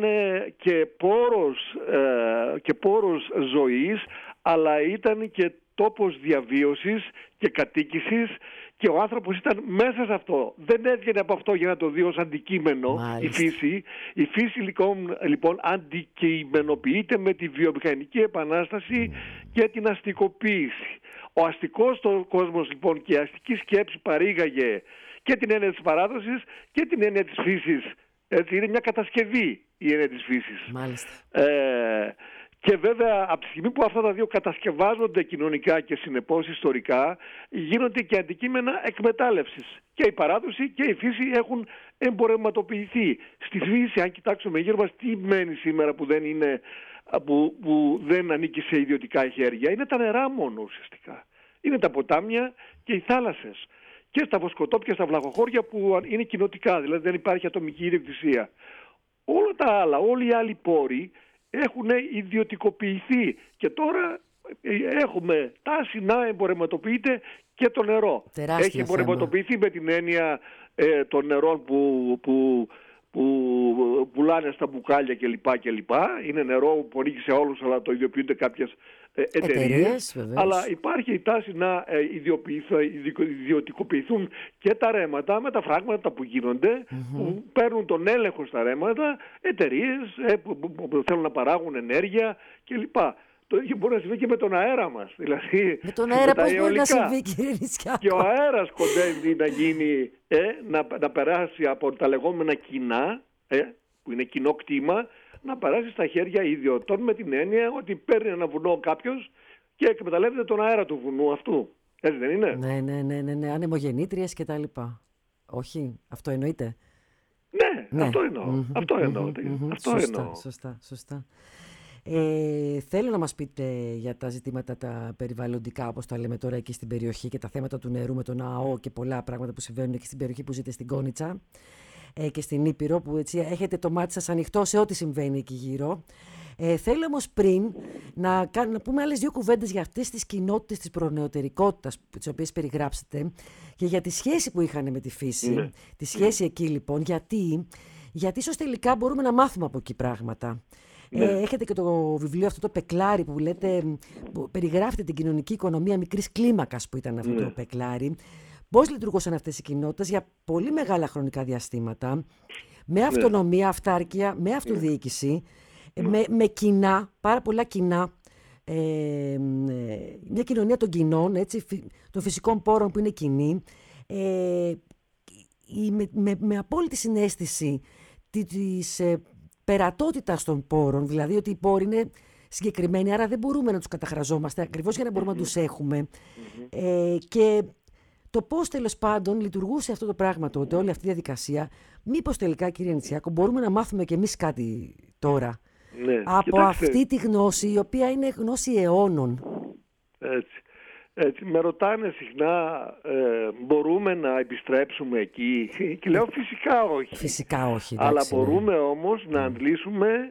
και πόρος ζωής, αλλά ήταν και τόπος διαβίωσης και κατοίκησης, και ο άνθρωπος ήταν μέσα σε αυτό. Δεν έβγαινε από αυτό για να το δει ως αντικείμενο. Η φύση. Η φύση λοιπόν αντικειμενοποιείται με τη βιομηχανική επανάσταση και την αστικοποίηση. Ο αστικός κόσμος λοιπόν και η αστική σκέψη παρήγαγε και την έννοια της παράδοσης και την έννοια της φύσης. Έτσι, είναι μια κατασκευή η έννοια της φύσης. Μάλιστα. Και βέβαια από τη στιγμή που αυτά τα δύο κατασκευάζονται κοινωνικά και συνεπώς ιστορικά, γίνονται και αντικείμενα εκμετάλλευσης. Και η παράδοση και η φύση έχουν εμπορευματοποιηθεί. Στη φύση, αν κοιτάξουμε γύρω μας, τι μένει σήμερα που δεν ανήκει σε ιδιωτικά χέρια? Είναι τα νερά μόνο ουσιαστικά. Είναι τα ποτάμια και οι θάλασσες. Και στα βοσκοτόπια, στα βλαχοχώρια που είναι κοινοτικά, δηλαδή δεν υπάρχει ατομική ιδιοκτησία. Όλα τα άλλα, όλοι οι άλλοι πόροι έχουν ιδιωτικοποιηθεί και τώρα έχουμε τάση να εμπορευματοποιείται και το νερό. Τεράστιο έχει εμπορευματοποιηθεί με την έννοια των νερών που πουλάνε στα μπουκάλια κλπ. Είναι νερό που ανήκει σε όλους, αλλά το ιδιοποιούνται κάποιες εταιρείες. Αλλά υπάρχει η τάση να ιδιωτικοποιηθούν και τα ρέματα με τα φράγματα που γίνονται, που παίρνουν τον έλεγχο στα ρέματα εταιρείες που θέλουν να παράγουν ενέργεια κλπ. Το ίδιο μπορεί να συμβεί και με τον αέρα μας. Δηλαδή, με τον αέρα πώς μπορεί να συμβεί, κύριε Νητσιάκο? Και ο αέρας κοντεύει να γίνει, να περάσει από τα λεγόμενα κοινά, που είναι κοινό κτήμα, να περάσει στα χέρια ιδιωτών, με την έννοια ότι παίρνει ένα βουνό κάποιος και εκμεταλλεύεται τον αέρα του βουνού αυτού. Έτσι δεν είναι? Ναι, ανεμογεννήτριες και τα λοιπά. Όχι, αυτό εννοείται? Ναι. Αυτό εννοώ. Αυτό εννοώ. Σωστά. Θέλω να μας πείτε για τα ζητήματα τα περιβαλλοντικά, όπως τα λέμε τώρα εκεί στην περιοχή, και τα θέματα του νερού με τον ΑΟ και πολλά πράγματα που συμβαίνουν εκεί στην περιοχή που ζείτε στην Κόνιτσα και στην Ήπειρο, που έτσι έχετε το μάτι σας ανοιχτό σε ό,τι συμβαίνει εκεί γύρω. Θέλω όμως πριν να πούμε άλλες δύο κουβέντες για αυτές τις κοινότητες της προνεωτερικότητας, τις οποίες περιγράψετε, και για τη σχέση που είχαν με τη φύση. Τη σχέση εκεί λοιπόν, γιατί ίσως τελικά μπορούμε να μάθουμε από εκεί πράγματα. Έχετε και το βιβλίο αυτό το Πεκλάρι που λέτε, που περιγράφετε την κοινωνική οικονομία μικρής κλίμακας που ήταν αυτό το Πεκλάρι. Πώς λειτουργούσαν αυτές οι κοινότητες για πολύ μεγάλα χρονικά διαστήματα, με αυτονομία, αυτάρκεια, με αυτοδιοίκηση, με κοινά, πάρα πολλά κοινά, μια κοινωνία των κοινών, έτσι, των φυσικών πόρων που είναι κοινή, με απόλυτη συναίσθηση της περατότητας των πόρων, δηλαδή ότι οι πόροι είναι συγκεκριμένοι, άρα δεν μπορούμε να τους καταχραζόμαστε ακριβώς για να μπορούμε να τους έχουμε. Και το πώς τέλος πάντων λειτουργούσε αυτό το πράγμα τότε, όλη αυτή η διαδικασία, μήπως τελικά, κύριε Νητσιάκο, μπορούμε να μάθουμε κι εμείς κάτι τώρα από αυτή τη γνώση, η οποία είναι γνώση αιώνων. Έτσι, με ρωτάνε συχνά, μπορούμε να επιστρέψουμε εκεί? Και λέω φυσικά όχι. Φυσικά όχι. Αλλά μπορούμε όμως να αντλήσουμε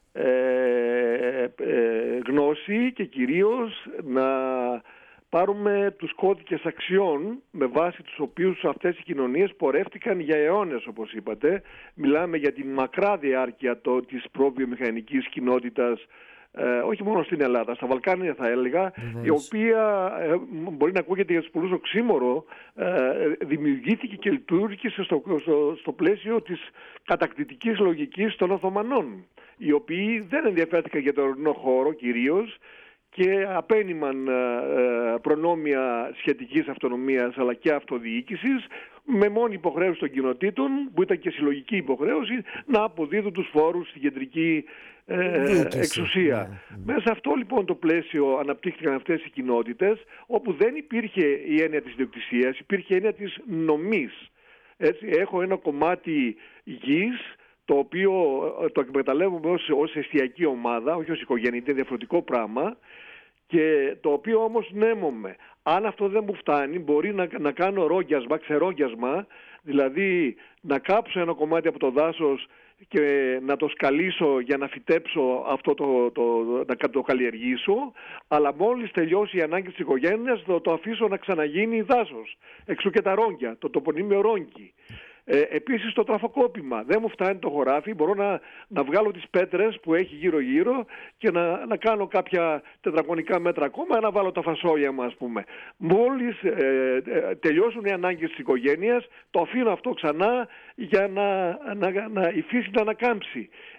γνώση και κυρίως να πάρουμε τους κώδικες αξιών με βάση τους οποίους αυτές οι κοινωνίες πορεύτηκαν για αιώνες, όπως είπατε. Μιλάμε για την μακρά διάρκεια της προβιομηχανικής κοινότητας, όχι μόνο στην Ελλάδα, στα Βαλκάνια θα έλεγα, η οποία μπορεί να ακούγεται για τους πολλούς οξύμορο, δημιουργήθηκε και λειτουργήσε στο πλαίσιο της κατακτητικής λογικής των Οθωμανών, οι οποίοι δεν ενδιαφέρθηκαν για τον ορεινό χώρο κυρίως και απένιμαν προνόμια σχετικής αυτονομίας αλλά και αυτοδιοίκησης, με μόνη υποχρέωση των κοινοτήτων, που ήταν και συλλογική υποχρέωση, να αποδίδουν τους φόρους στην κεντρική εξουσία. Μέσα σε αυτό λοιπόν το πλαίσιο αναπτύχθηκαν αυτές οι κοινότητες, όπου δεν υπήρχε η έννοια της ιδιοκτησίας, υπήρχε η έννοια της νομής. Έτσι, έχω ένα κομμάτι γης, το οποίο το εκμεταλλεύουμε ως εστιακή ομάδα, όχι ως οικογένεια, είναι διαφορετικό πράγμα, και το οποίο όμως νέμομαι. Αν αυτό δεν μου φτάνει, μπορεί να κάνω ρόγιασμα, ξερόγιασμα, δηλαδή να κάψω ένα κομμάτι από το δάσος και να το σκαλίσω για να φυτέψω αυτό, να το καλλιεργήσω, αλλά μόλις τελειώσει η ανάγκη της οικογένειας το αφήσω να ξαναγίνει δάσος. Εξού και τα ρόγια, το τοπονύμιο ρόγγι. Επίσης το τραφοκόπημα. Δεν μου φτάνει το χωράφι, μπορώ να βγάλω τις πέτρες που έχει γύρω-γύρω και να κάνω κάποια τετραγωνικά μέτρα ακόμα, να βάλω τα φασόλια μου, ας πούμε. Μόλις τελειώσουν οι ανάγκες της οικογένειας, το αφήνω αυτό ξανά για να η φύση να ανακάμψει.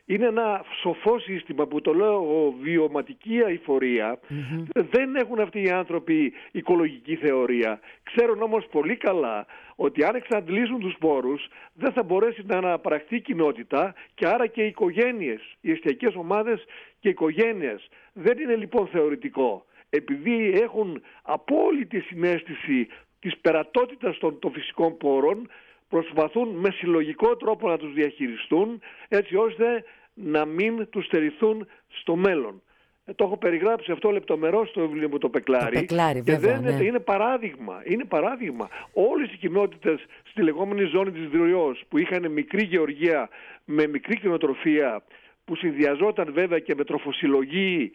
Είναι ένα σοφό σύστημα που το λέω βιωματική αειφορία. Δεν έχουν αυτοί οι άνθρωποι οικολογική θεωρία. Ξέρουν όμως πολύ καλά ότι αν εξαντλήσουν τους σπόρους δεν θα μπορέσει να αναπαραχθεί η κοινότητα και άρα και οι οικογένειες, οι εστιακές ομάδες και οι οικογένειες. Δεν είναι λοιπόν θεωρητικό. Επειδή έχουν απόλυτη συναίσθηση της περατότητας των φυσικών πόρων, προσπαθούν με συλλογικό τρόπο να τους διαχειριστούν έτσι ώστε να μην τους στερηθούν στο μέλλον. Το έχω περιγράψει αυτό λεπτομερώς στο βιβλίο μου το Πεκλάρι. Και βέβαια, είναι παράδειγμα. Είναι παράδειγμα. Όλες οι κοινότητες στη λεγόμενη ζώνη της Δριός που είχαν μικρή γεωργία με μικρή κτηνοτροφία, που συνδυαζόταν βέβαια και με τροφοσυλλογή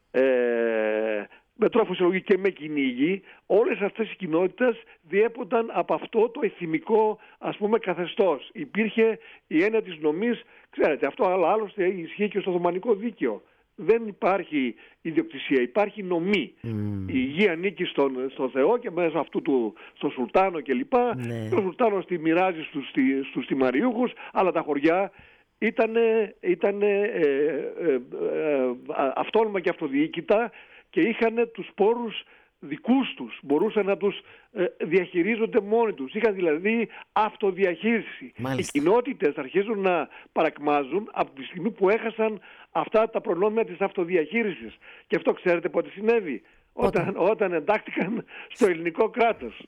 και με κυνήγι, όλες αυτές οι κοινότητες διέπονταν από αυτό το εθιμικό, ας πούμε, καθεστώς. Υπήρχε η έννοια της νομής, ξέρετε, αυτό άλλωστε ισχύει και στο Οθωμανικό δίκαιο. Δεν υπάρχει ιδιοκτησία, υπάρχει νομή. Η γη ανήκει στον Θεό και μέσα αυτού στον Σουλτάνο κλπ. Και ο Σουλτάνος τη μοιράζει στους τιμαριούχους, αλλά τα χωριά ήταν αυτόνομα και αυτοδιοίκητα και είχαν τους πόρους δικούς τους, μπορούσαν να τους διαχειρίζονται μόνοι τους. Είχαν δηλαδή αυτοδιαχείριση. Μάλιστα. Οι κοινότητες αρχίζουν να παρακμάζουν από τη στιγμή που έχασαν αυτά τα προνόμια της αυτοδιαχείρισης. Και αυτό ξέρετε πότε συνέβη? Όταν εντάχθηκαν στο ελληνικό κράτος.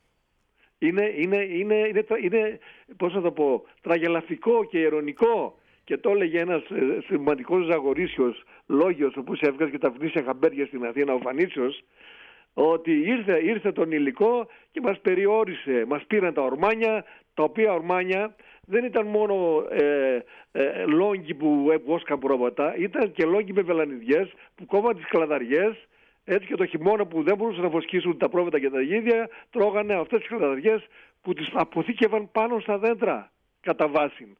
Είναι πώς να το πω, τραγελαφικό και ειρωνικό. Και το έλεγε ένας σημαντικός Ζαγορίσιος Λόγιος, όπως έβγαζε και τα φνήσια χαμπέρια στην Αθήνα, ο Φανίτσιος, ότι ήρθε τον υλικό και μας περιόρισε. Μας πήραν τα ορμάνια, τα οποία ορμάνια δεν ήταν μόνο λόγκοι που βόσκαν πρόβατα, ήταν και λόγκοι με βελανιδιές που κόβαν τις κλαδαριές. Έτσι και το χειμώνα που δεν μπορούσαν να βοσκήσουν τα πρόβατα και τα γίδια, τρώγανε αυτές τις κλαδαριές που τις αποθήκευαν πάνω στα δέντρα κατά βάση.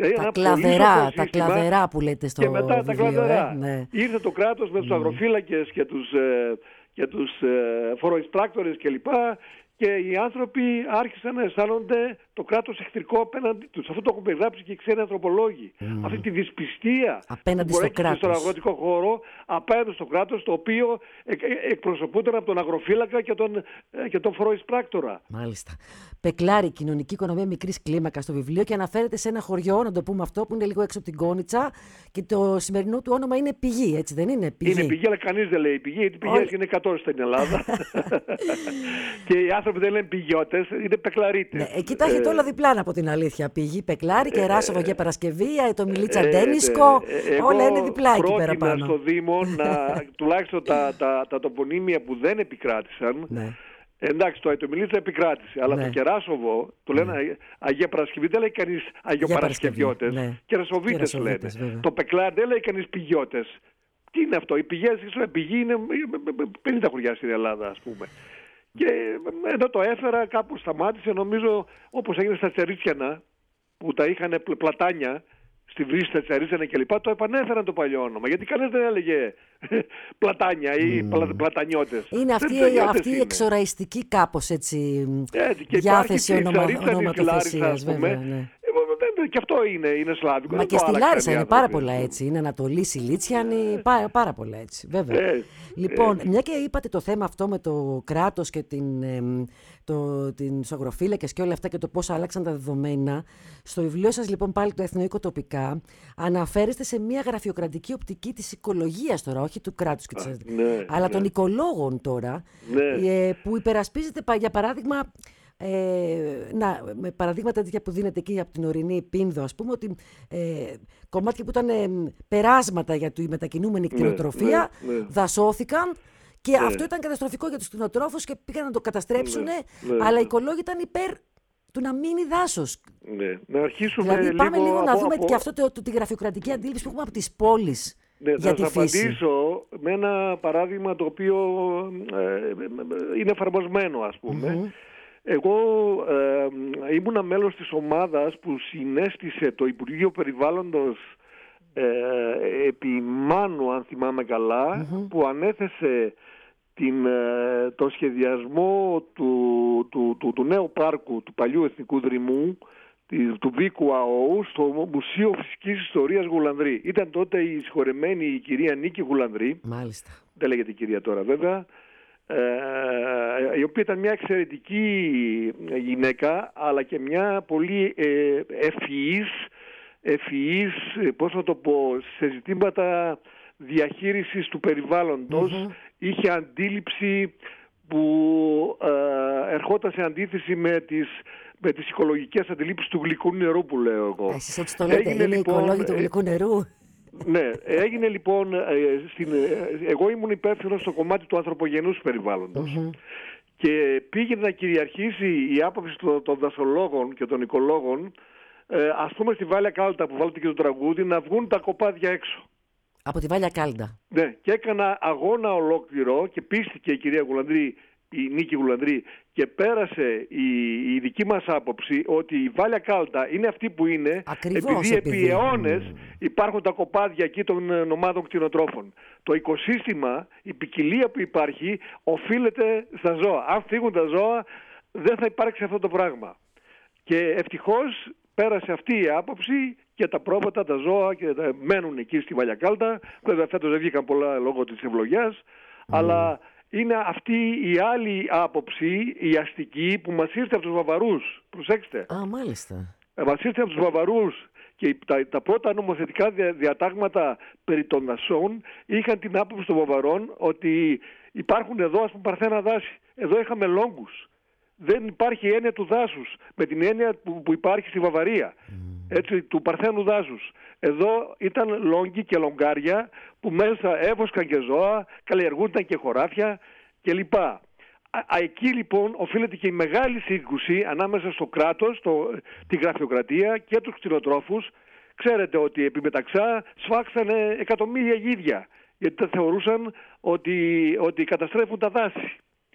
Τα κλαδερά που λέτε στο βιβλίο. Και μετά τα κλαδερά. Ήρθε το κράτος με τους αγροφύλακες και τους φοροεισπράκτορες κλπ. Και οι άνθρωποι άρχισαν να αισθάνονται το κράτος εχθρικό απέναντι τους. Αυτό το έχουν περιγράψει και οι ξένοι ανθρωπολόγοι. Αυτή τη δυσπιστία απέναντι στο κράτος, στον αγροτικό χώρο, απέναντι στο κράτος, το οποίο εκπροσωπούνταν από τον αγροφύλακα και τον φοροεισπράκτορα. Μάλιστα. Πεκλάρι, κοινωνική οικονομία μικρής κλίμακας στο βιβλίο, και αναφέρεται σε ένα χωριό, να το πούμε αυτό, που είναι λίγο έξω από την Κόνιτσα, και το σημερινό του όνομα είναι Πηγή, έτσι δεν είναι? Είναι Πηγή, αλλά κανείς δεν λέει Πηγή, γιατί πηγές είναι 100 στην Ελλάδα. Και οι άνθρωποι δεν λένε πηγιώτες, είναι πεκλαρίτες. Εκεί τα έχετε όλα διπλά, από την αλήθεια. Πηγή, Πεκλάρι, Κεράσοβο για Παρασκευή, το Μιλίτσα Ντένισκο. Όλα είναι διπλά εκεί πέρα πάνω. Πρότεινα στο Δήμο τουλάχιστον τα τοπονύμια που δεν επικράτησαν. Εντάξει, το Αιτομιλίτσα επικράτησε, αλλά το Κεράσοβο το λένε Αγία Παρασκευή, δεν λέει κανείς Αγιοπαρασκευιώτες. Κερασοβίτες λένε. Το Πεκλάρι δεν λέει κανείς πηγιώτες. Τι είναι αυτό? Οι πηγές, η πηγή είναι 50 χωριά στην Ελλάδα, ας πούμε. Και εδώ το έφερα, κάπου σταμάτησε, νομίζω, όπως έγινε στα Τσερίτσιανα, που τα είχαν πλατάνια, στη Βρύση τα Τσερίτσιανα κλπ. Το επανέφεραν το παλιό όνομα, γιατί κανένας δεν έλεγε πλατάνια ή πλατανιώτες. Είναι αυτή η εξοραϊστική κάπως έτσι διάθεση ονοματοθεσίας, βέβαια. Και αυτό είναι σλάβικο. Μα και στη Λάρισα είναι πάρα πολλά έτσι. Είναι Ανατολή, Σιλίτσιανη, πάρα πολλά έτσι. Βέβαια. Λοιπόν, μια και είπατε το θέμα αυτό με το κράτος και τους αγροφύλακες και όλα αυτά και το πώς άλλαξαν τα δεδομένα, στο βιβλίο σας λοιπόν πάλι το Εθνοοικοτοπικά αναφέρεστε σε μια γραφειοκρατική οπτική της οικολογίας τώρα, όχι του κράτους και της αλλά των οικολόγων τώρα, που υπερασπίζεται για παράδειγμα. Με παραδείγματα τέτοια που δίνεται εκεί από την ορεινή Πίνδο, ας πούμε, ότι κομμάτια που ήταν περάσματα για τη μετακινούμενη κτηνοτροφία δασώθηκαν και αυτό ήταν καταστροφικό για τους κτηνοτρόφους και πήγαν να το καταστρέψουν, αλλά οι οικολόγοι ήταν υπέρ του να μείνει δάσος. Να αρχίσουμε δηλαδή πάμε λίγο να δούμε και αυτό τη γραφειοκρατική αντίληψη που έχουμε από τις πόλεις. Θα σας απαντήσω με ένα παράδειγμα το οποίο είναι εφαρμοσμένο, ας πούμε. Εγώ ήμουνα μέλος της ομάδας που συνέστησε το Υπουργείο Περιβάλλοντος επί Μάνου, αν θυμάμαι καλά, που ανέθεσε το σχεδιασμό του νέου πάρκου του παλιού Εθνικού Δρυμού, του Βίκου ΑΟ στο Μουσείο Φυσικής Ιστορίας Γουλανδρή. Ήταν τότε η συγχωρεμένη η κυρία Νίκη Γουλανδρή. Μάλιστα. Δεν λέγεται κυρία τώρα βέβαια. Η οποία ήταν μια εξαιρετική γυναίκα, αλλά και μια πολύ ευφυής, πώς να το πω, σε ζητήματα διαχείρισης του περιβάλλοντος. Είχε αντίληψη που ερχόταν σε αντίθεση με τις οικολογικές αντιλήψεις του γλυκού νερού που λέω εγώ. Εσείς έτσι το λέτε, είναι λοιπόν, οικολόγοι του γλυκού νερού. Ναι, έγινε λοιπόν, εγώ ήμουν υπεύθυνος στο κομμάτι του ανθρωπογενούς περιβάλλοντος και πήγε να κυριαρχήσει η άποψη των δασολόγων και των οικολόγων, ας πούμε στη Βάλια Κάλτα που βάλετε και το τραγούδι, να βγουν τα κοπάδια έξω. Από τη Βάλια Κάλτα. Ναι, και έκανα αγώνα ολόκληρο και πίστηκε η κυρία Γουλανδρή, η Νίκη Γουλανδρή, και πέρασε η δική μας άποψη ότι η Βάλια Κάλτα είναι αυτή που είναι επειδή επί αιώνες υπάρχουν τα κοπάδια εκεί των ομάδων κτηνοτρόφων. Το οικοσύστημα, η ποικιλία που υπάρχει οφείλεται στα ζώα. Αν φύγουν τα ζώα δεν θα υπάρξει αυτό το πράγμα. Και ευτυχώς πέρασε αυτή η άποψη και τα πρόβατα, τα ζώα και μένουν εκεί στη Βάλια Κάλτα. Βέβαια φέτος δεν βγήκαν πολλά λόγω της ευλογιάς, αλλά είναι αυτή η άλλη άποψη, η αστική, που μας ήρθε από τους Βαβαρούς. Προσέξτε. Α, μάλιστα. Μας ήρθε από τους Βαβαρούς και τα πρώτα νομοθετικά διατάγματα περί των δασών είχαν την άποψη των Βαβαρών ότι υπάρχουν εδώ, ας πούμε, παρθένα δάση. Εδώ είχαμε λόγκους. Δεν υπάρχει έννοια του δάσους με την έννοια που υπάρχει στη Βαβαρία, έτσι, του παρθένου δάσους. Εδώ ήταν λόγκοι και λογκάρια που μέσα έβοσκαν και ζώα, καλλιεργούνταν και χωράφια κλπ. Εκεί λοιπόν οφείλεται και η μεγάλη σύγκρουση ανάμεσα στο κράτος, τη γραφειοκρατία και τους κτηνοτρόφους. Ξέρετε ότι επιμεταξά σφάξανε εκατομμύρια γίδια, γιατί θεωρούσαν ότι καταστρέφουν τα δάση.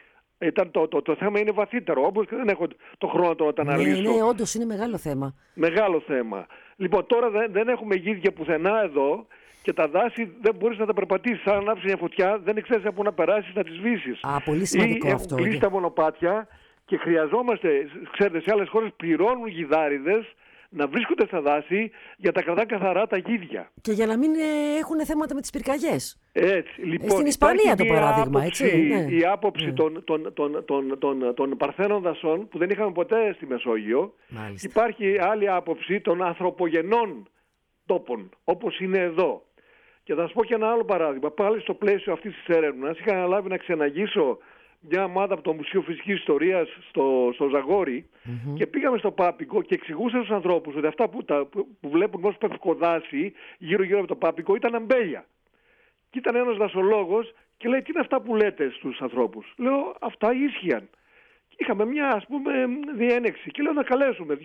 Το θέμα είναι βαθύτερο, όπως και δεν έχω το χρόνο τώρα να το αναλύσω. Ναι, όντως είναι μεγάλο θέμα. Μεγάλο θέμα. Λοιπόν, τώρα δεν έχουμε γίδια πουθενά εδώ και τα δάση δεν μπορείς να τα περπατήσεις. Αν ανάψεις μια φωτιά, δεν ξέρεις από πού να περάσεις, να τις σβήσεις. Πολύ σημαντικό αυτό. αυτό. Έχουν κλείσει τα μονοπάτια και χρειαζόμαστε, ξέρετε, σε άλλες χώρες πληρώνουν γιδάριδες να βρίσκονται στα δάση για τα κρατά καθαρά τα γίδια. Και για να μην έχουν θέματα με τις πυρκαγιές. Έτσι, λοιπόν, στην Ισπανία το παράδειγμα, άποψη, έτσι. Η άποψη των παρθένων δασών που δεν είχαμε ποτέ στη Μεσόγειο. Μάλιστα. Υπάρχει άλλη άποψη των ανθρωπογενών τόπων, όπως είναι εδώ. Και θα σας πω και ένα άλλο παράδειγμα. Πάλι στο πλαίσιο αυτής της έρευνας είχα αναλάβει να ξεναγήσω μια ομάδα από το Μουσείο Φυσικής Ιστορίας στο Ζαγόρι και πήγαμε στο Πάπικο και εξηγούσα στους ανθρώπους ότι αυτά που βλέπουν ως πευκοδάση γύρω-γύρω από το Πάπικο ήταν αμπέλια. Και ήταν ένας δασολόγος και λέει: τι είναι αυτά που λέτε στους ανθρώπους? Λέω: αυτά ίσχυαν. Είχαμε μια, ας πούμε, διένεξη και λέω να καλέσουμε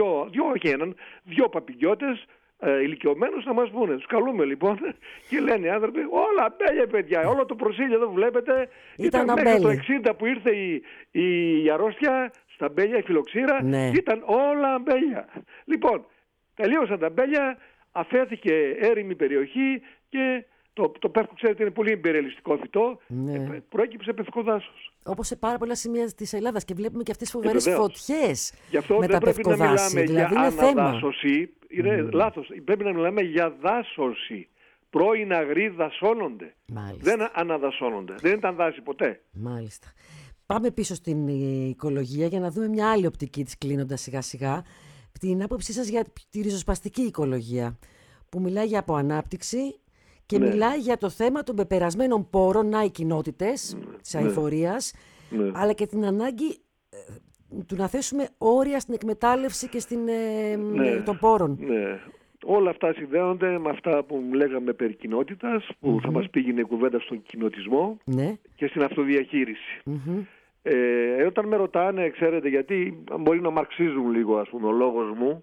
δύο παπηγιώτες ηλικιωμένους να μας πούνε. Τους καλούμε λοιπόν και λένε οι άνθρωποι: όλα αμπέλια, παιδιά. Όλο το προσήλιο εδώ που βλέπετε ήταν μέχρι το 60 που ήρθε η αρρώστια στα αμπέλια, η φιλοξήρα. Ναι. Ήταν όλα αμπέλια. Λοιπόν, τελείωσαν τα αμπέλια, αφέθηκε έρημη περιοχή και το πεύκο, ξέρετε, είναι πολύ εμπεριαλιστικό φυτό. Ναι. Προέκυψε πευκό δάσος. Όπως σε πάρα πολλά σημεία της Ελλάδας και βλέπουμε και αυτές τις φοβερές φωτιές με δεν τα πευκοδάση. Δηλαδή είναι αναδάσωση. Είναι λάθος. Πρέπει να μιλάμε για δάσωση. Πρώην αγροί δασώνονται. Μάλιστα. Δεν αναδασώνονται. Δεν ήταν δάση ποτέ. Μάλιστα. Πάμε πίσω στην οικολογία για να δούμε μια άλλη οπτική της, κλείνοντας σιγά σιγά. Την άποψή σας για τη ριζοσπαστική οικολογία που μιλάει για αποανάπτυξη και μιλάει για το θέμα των πεπερασμένων πόρων, οι κοινότητες της αειφορίας, αλλά και την ανάγκη του να θέσουμε όρια στην εκμετάλλευση και των πόρων. Ναι. Όλα αυτά συνδέονται με αυτά που λέγαμε περί κοινότητας, που θα μας πήγαινε η κουβέντα στον κοινοτισμό και στην αυτοδιαχείριση. Όταν με ρωτάνε, ξέρετε, γιατί μπορεί να μαρξίζουν λίγο, ας πούμε, ο λόγος μου,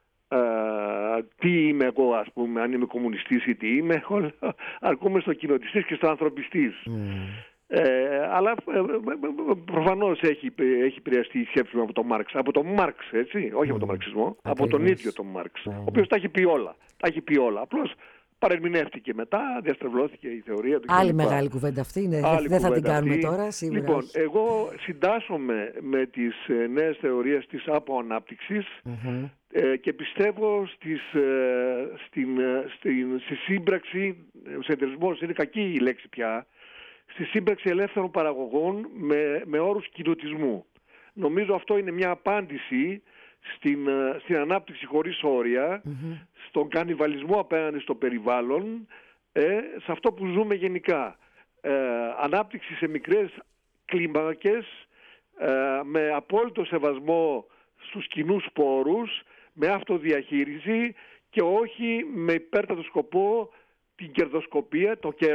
τι είμαι εγώ, ας πούμε, αν είμαι κομμουνιστής ή τι είμαι, αρκούμε στο κοινοτιστής και στο ανθρωπιστής. Αλλά προφανώς έχει επηρεαστεί η σκέψη μου από τον Μάρξ. Από τον Μάρξ, έτσι, όχι από τον μαρξισμό, από τον ίδιο τον Μάρξ, ο οποίος τα έχει πει όλα. Απλώς παρερμηνεύτηκε μετά, διαστρεβλώθηκε η θεωρία του. Άλλη μεγάλη κουβέντα αυτή είναι, δεν θα την κάνουμε τώρα, σίγουρα. Λοιπόν, εγώ συντάσσομαι με τις νέες θεωρίες της αποανάπτυξης, και πιστεύω στη σύμπραξη, ο συνεταιρισμός είναι κακή η λέξη πια, στη σύμπραξη ελεύθερων παραγωγών με όρους κοινοτισμού. Νομίζω αυτό είναι μια απάντηση στην ανάπτυξη χωρίς όρια, στον κανιβαλισμό απέναντι στο περιβάλλον, σε αυτό που ζούμε γενικά. Ανάπτυξη σε μικρές κλίμακες, με απόλυτο σεβασμό στους κοινούς πόρους, με αυτοδιαχείριση και όχι με υπέρτατο σκοπό την κερδοσκοπία,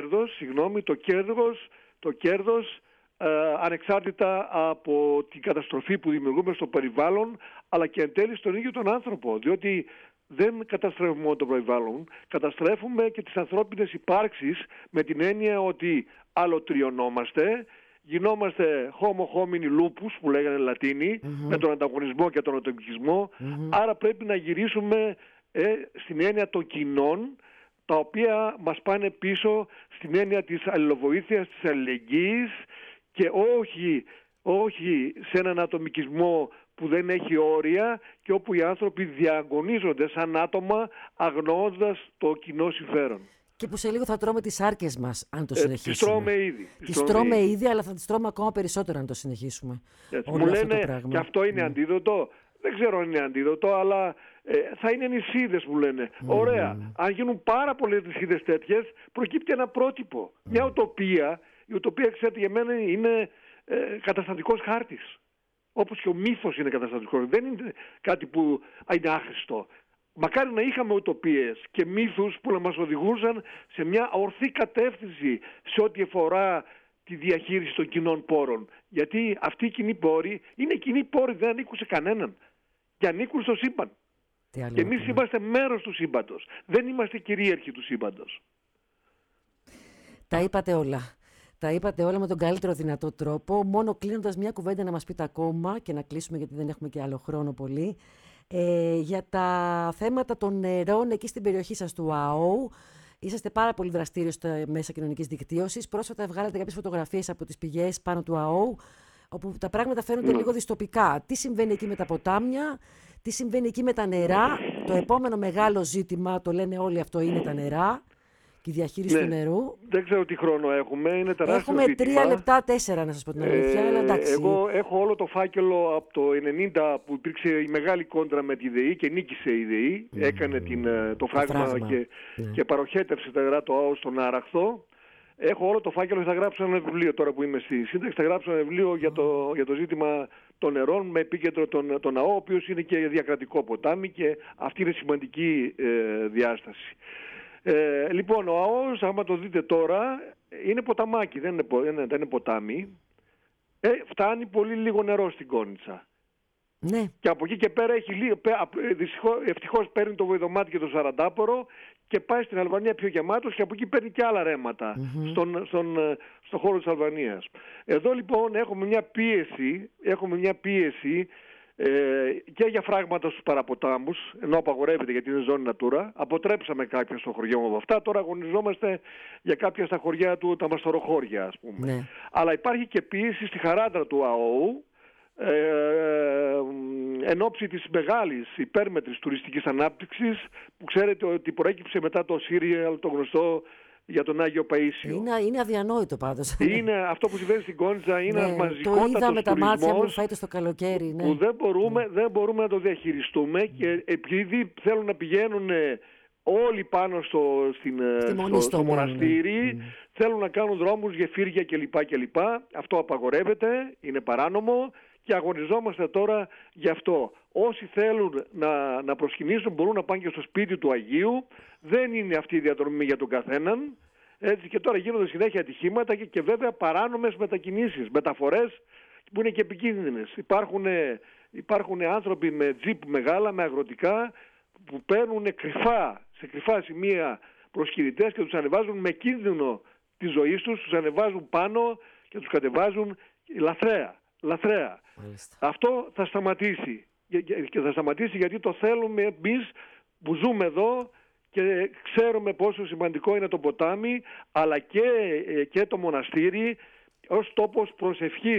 το κέρδος ανεξάρτητα από την καταστροφή που δημιουργούμε στο περιβάλλον, αλλά και εν τέλει στον ίδιο τον άνθρωπο, διότι δεν καταστρέφουμε μόνο το περιβάλλον, καταστρέφουμε και τις ανθρώπινες υπάρξεις, με την έννοια ότι αλωτριωνόμαστε, γινόμαστε homo homini lupus που λέγανε Λατίνοι, με τον ανταγωνισμό και τον ατομικισμό. Άρα πρέπει να γυρίσουμε στην έννοια των κοινών, τα οποία μας πάνε πίσω στην έννοια της αλληλοβοήθειας, της αλληλεγγύης, και όχι σε έναν ατομικισμό που δεν έχει όρια και όπου οι άνθρωποι διαγωνίζονται σαν άτομα, αγνοώντας το κοινό συμφέρον. Και που σε λίγο θα τρώμε τις άρκες μας, αν το συνεχίσουμε. Τις τρώμε ήδη. Αλλά θα τις τρώμε ακόμα περισσότερο αν το συνεχίσουμε. Μου λένε και αυτό είναι αντίδοτο. Δεν ξέρω αν είναι αντίδοτο, αλλά θα είναι νησίδες, μου λένε. Ωραία. Αν γίνουν πάρα πολλές νησίδες τέτοιες, προκύπτει ένα πρότυπο. Μια ουτοπία. Η ουτοπία, ξέρετε, για μένα είναι καταστατικός χάρτης. Όπως και ο μύθος είναι καταστατικός. Δεν είναι κάτι που είναι άχρηστο. Μακάρι να είχαμε ουτοπίες και μύθους που να μας οδηγούσαν σε μια ορθή κατεύθυνση σε ό,τι αφορά τη διαχείριση των κοινών πόρων. Γιατί αυτοί οι κοινοί πόροι είναι κοινοί πόροι, δεν ανήκουν σε κανέναν. Και ανήκουν στο σύμπαν. Και εμείς είμαστε μέρος του σύμπαντος. Δεν είμαστε κυρίαρχοι του σύμπαντος. Τα είπατε όλα. Τα είπατε όλα με τον καλύτερο δυνατό τρόπο. Μόνο κλείνοντας μια κουβέντα να μας πείτε ακόμα και να κλείσουμε, γιατί δεν έχουμε και άλλο χρόνο πολύ. Για τα θέματα των νερών εκεί στην περιοχή σας του ΑΟ. Είσαστε πάρα πολύ δραστήριος στα μέσα κοινωνικής δικτύωσης. Πρόσφατα βγάλατε κάποιες φωτογραφίες από τις πηγές πάνω του ΑΟ, όπου τα πράγματα φαίνονται λίγο δυστοπικά. Τι συμβαίνει εκεί με τα ποτάμια, τι συμβαίνει εκεί με τα νερά. Το επόμενο μεγάλο ζήτημα, το λένε όλοι, αυτό είναι τα νερά και η διαχείριση του νερού. Δεν ξέρω τι χρόνο έχουμε, είναι τεράστιο ζήτημα. Έχουμε 3 λεπτά, 4 να σας πω την αλήθεια, αλλά εντάξει. Εγώ έχω όλο το φάκελο από το 90 που υπήρξε η μεγάλη κόντρα με τη ΔΕΗ και νίκησε η ΔΕΗ. Έκανε το φράγμα και παροχέτευσε τα νερά του ΑΟ στον Άραχθο. Έχω όλο το φάκελο και θα γράψω ένα βιβλίο τώρα που είμαι στη σύνταξη. Θα γράψω ένα βιβλίο για το ζήτημα των νερών με επίκεντρο τον ΑΟ, ο οποίος είναι και διακρατικό ποτάμι, και αυτή είναι σημαντική διάσταση. Λοιπόν, ο ΑΟΣ, άμα το δείτε τώρα, είναι ποταμάκι, δεν είναι ποτάμι. Φτάνει πολύ λίγο νερό στην Κόνιτσα. Ναι. Και από εκεί και πέρα ευτυχώς παίρνει το Βοηδομάτι και το Σαραντάπορο και πάει στην Αλβανία πιο γεμάτος, και από εκεί παίρνει και άλλα ρέματα στον χώρο της Αλβανίας. Εδώ λοιπόν έχουμε μια πίεση και για φράγματα στους παραποτάμους, ενώ απαγορεύεται γιατί είναι ζώνη Natura. Αποτρέψαμε κάποια στο χωριό μου από αυτά. Τώρα αγωνιζόμαστε για κάποια στα χωριά του, τα μαστοροχώρια, ας πούμε. Ναι. Αλλά υπάρχει και πίεση στη χαράντρα του ΑΟΟΥ, εν ώψη της μεγάλης υπέρμετρης τουριστικής ανάπτυξης, που ξέρετε ότι προέκυψε μετά το σύριαλ το γνωστό για τον Άγιο Παΐσιο. Είναι αδιανόητο πάντως. Είναι αυτό που συμβαίνει στην Κόνιτσα, είναι ένας μαζικότατος το είδα με τα μάτια μου, φάτε στο καλοκαίρι. Ναι. Που δεν μπορούμε να το διαχειριστούμε, και επειδή θέλουν να πηγαίνουν όλοι πάνω στο μοναστήρι, θέλουν να κάνουν δρόμους, γεφύρια κλπ. Αυτό απαγορεύεται, είναι παράνομο, και αγωνιζόμαστε τώρα γι' αυτό. Όσοι θέλουν να προσκυνήσουν μπορούν να πάνε και στο σπίτι του Αγίου. Δεν είναι αυτή η διαδρομή για τον καθέναν. Έτσι, και τώρα γίνονται συνέχεια ατυχήματα και βέβαια παράνομες μετακινήσεις, μεταφορές που είναι και επικίνδυνες. Υπάρχουν άνθρωποι με τζιπ μεγάλα, με αγροτικά, που παίρνουν σε κρυφά σημεία προσκυνητές και τους ανεβάζουν με κίνδυνο της ζωής τους, τους ανεβάζουν πάνω και τους κατεβάζουν λαθρέα. Αυτό θα σταματήσει. Και θα σταματήσει γιατί το θέλουμε εμείς που ζούμε εδώ και ξέρουμε πόσο σημαντικό είναι το ποτάμι, αλλά και το μοναστήρι ως τόπος προσευχής,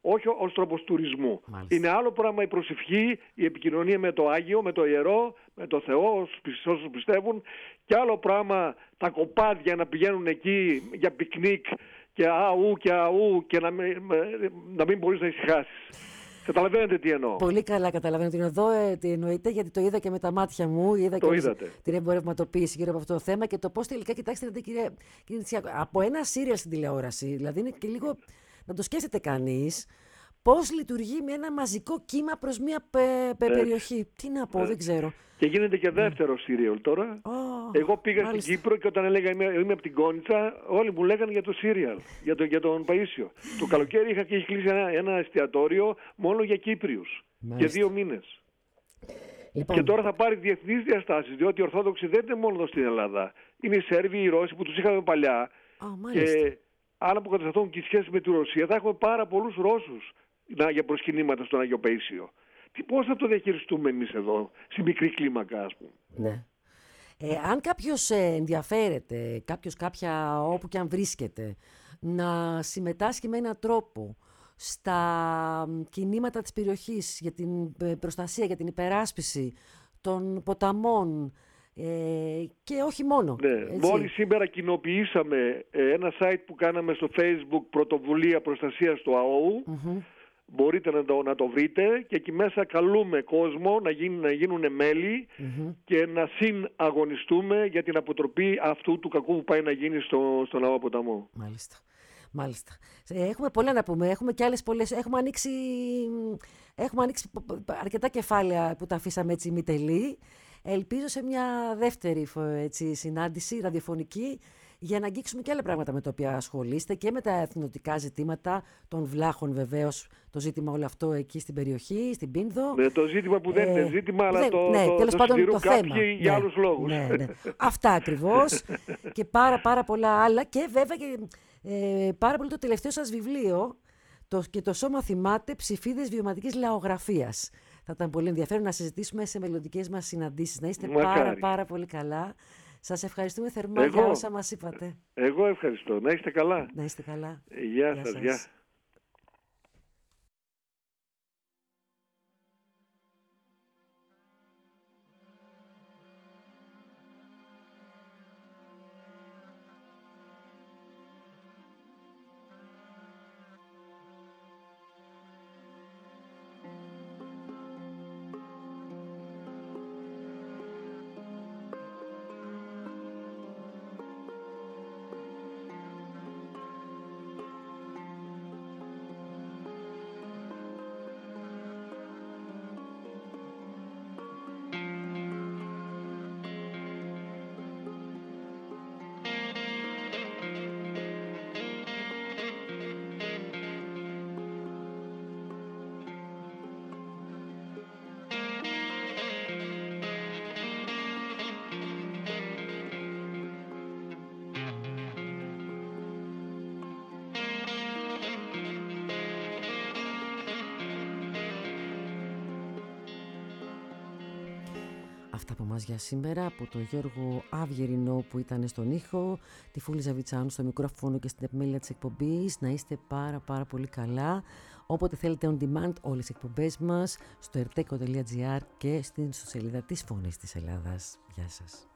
όχι ως τρόπος τουρισμού. Μάλιστα. Είναι άλλο πράγμα η προσευχή, η επικοινωνία με το Άγιο, με το Ιερό, με το Θεό, όσους πιστεύουν, και άλλο πράγμα τα κοπάδια να πηγαίνουν εκεί για πικνίκ και αού και να μην μπορείς να ησυχάσεις. Καταλαβαίνετε τι εννοώ. Πολύ καλά καταλαβαίνω τι εννοώ, τι εννοείται, γιατί το είδα και με τα μάτια μου. Είδα Το και είδατε. την εμπορευματοποίηση γύρω από αυτό το θέμα και το πώς τελικά, κοιτάξτε, κύριε Νητσιάκο, από ένα σύριαλ στην τηλεόραση, δηλαδή είναι και λίγο να το σκέφτεται κανείς, πώς λειτουργεί με ένα μαζικό κύμα προς μια περιοχή. Τι να πω, δεν ξέρω. Και γίνεται και δεύτερο σύριαλ τώρα. Εγώ πήγα μάλιστα. στην Κύπρο και όταν έλεγα είμαι από την Κόνιτσα, όλοι μου λέγανε για το σύριαλ, για τον Παΐσιο. Το καλοκαίρι είχα κλείσει ένα εστιατόριο μόνο για Κύπριους. Μάλιστα. Για 2 μήνες. Λοιπόν. Και τώρα θα πάρει διεθνείς διαστάσεις, διότι οι Ορθόδοξοι δεν είναι μόνο εδώ στην Ελλάδα. Είναι οι Σέρβοι, οι Ρώσοι που τους είχαμε παλιά. Και αν αποκατασταθούν και οι σχέσεις με τη Ρωσία, θα έχουμε πάρα πολλούς Ρώσους για προσκυνήματα στον Άγιο Παΐσιο. Πώς θα το διαχειριστούμε εμείς εδώ, στη μικρή κλίμακα, ας πούμε. Ναι. Αν κάποιος ενδιαφέρεται, κάποια όπου και αν βρίσκεται, να συμμετάσχει με έναν τρόπο στα κινήματα της περιοχής για την προστασία, για την υπεράσπιση των ποταμών και όχι μόνο. Ναι. Μόλις σήμερα κοινοποιήσαμε ένα site που κάναμε στο Facebook, Πρωτοβουλία Προστασίας του ΑΟΟΥ. Μπορείτε να το βρείτε και εκεί μέσα καλούμε κόσμο να γίνουν μέλη και να συναγωνιστούμε για την αποτροπή αυτού του κακού που πάει να γίνει στον Ναό Ποταμό. Μάλιστα. Έχουμε πολλά να πούμε. Έχουμε και άλλες πολλές. Έχουμε ανοίξει αρκετά κεφάλαια που τα αφήσαμε έτσι μη τελή. Ελπίζω σε μια δεύτερη συνάντηση ραδιοφωνική για να αγγίξουμε και άλλα πράγματα με τα οποία ασχολείστε και με τα εθνοτικά ζητήματα των βλάχων, βεβαίως, το ζήτημα όλο αυτό εκεί στην περιοχή, στην Πίνδο. Ναι, το ζήτημα που δεν είναι ζήτημα, αλλά το συντηρούν κάποιοι για άλλους λόγους. Ναι. Αυτά ακριβώς και πάρα πολλά άλλα και βέβαια και πάρα πολύ το τελευταίο σας βιβλίο και το Σώμα θυμάται, ψηφίδες βιωματικής λαογραφίας. Θα ήταν πολύ ενδιαφέρον να συζητήσουμε σε μελλοντικές μας συναντήσεις. Να είστε πάρα πολύ καλά. Σας ευχαριστούμε θερμά για όσα μας είπατε. Εγώ ευχαριστώ. Να είστε καλά. Να είστε καλά. Γεια σας. Γεια. Αυτά από εμάς για σήμερα, από τον Γιώργο Αυγερινό που ήταν στον ήχο, τη Φούλη Ζαβιτσάνου στο μικρόφωνο και στην επιμέλεια της εκπομπής. Να είστε πάρα πολύ καλά. Όποτε θέλετε on demand όλες οι εκπομπές μας στο erteco.gr και στην ιστοσελίδα της Φωνής της Ελλάδας. Γεια σας.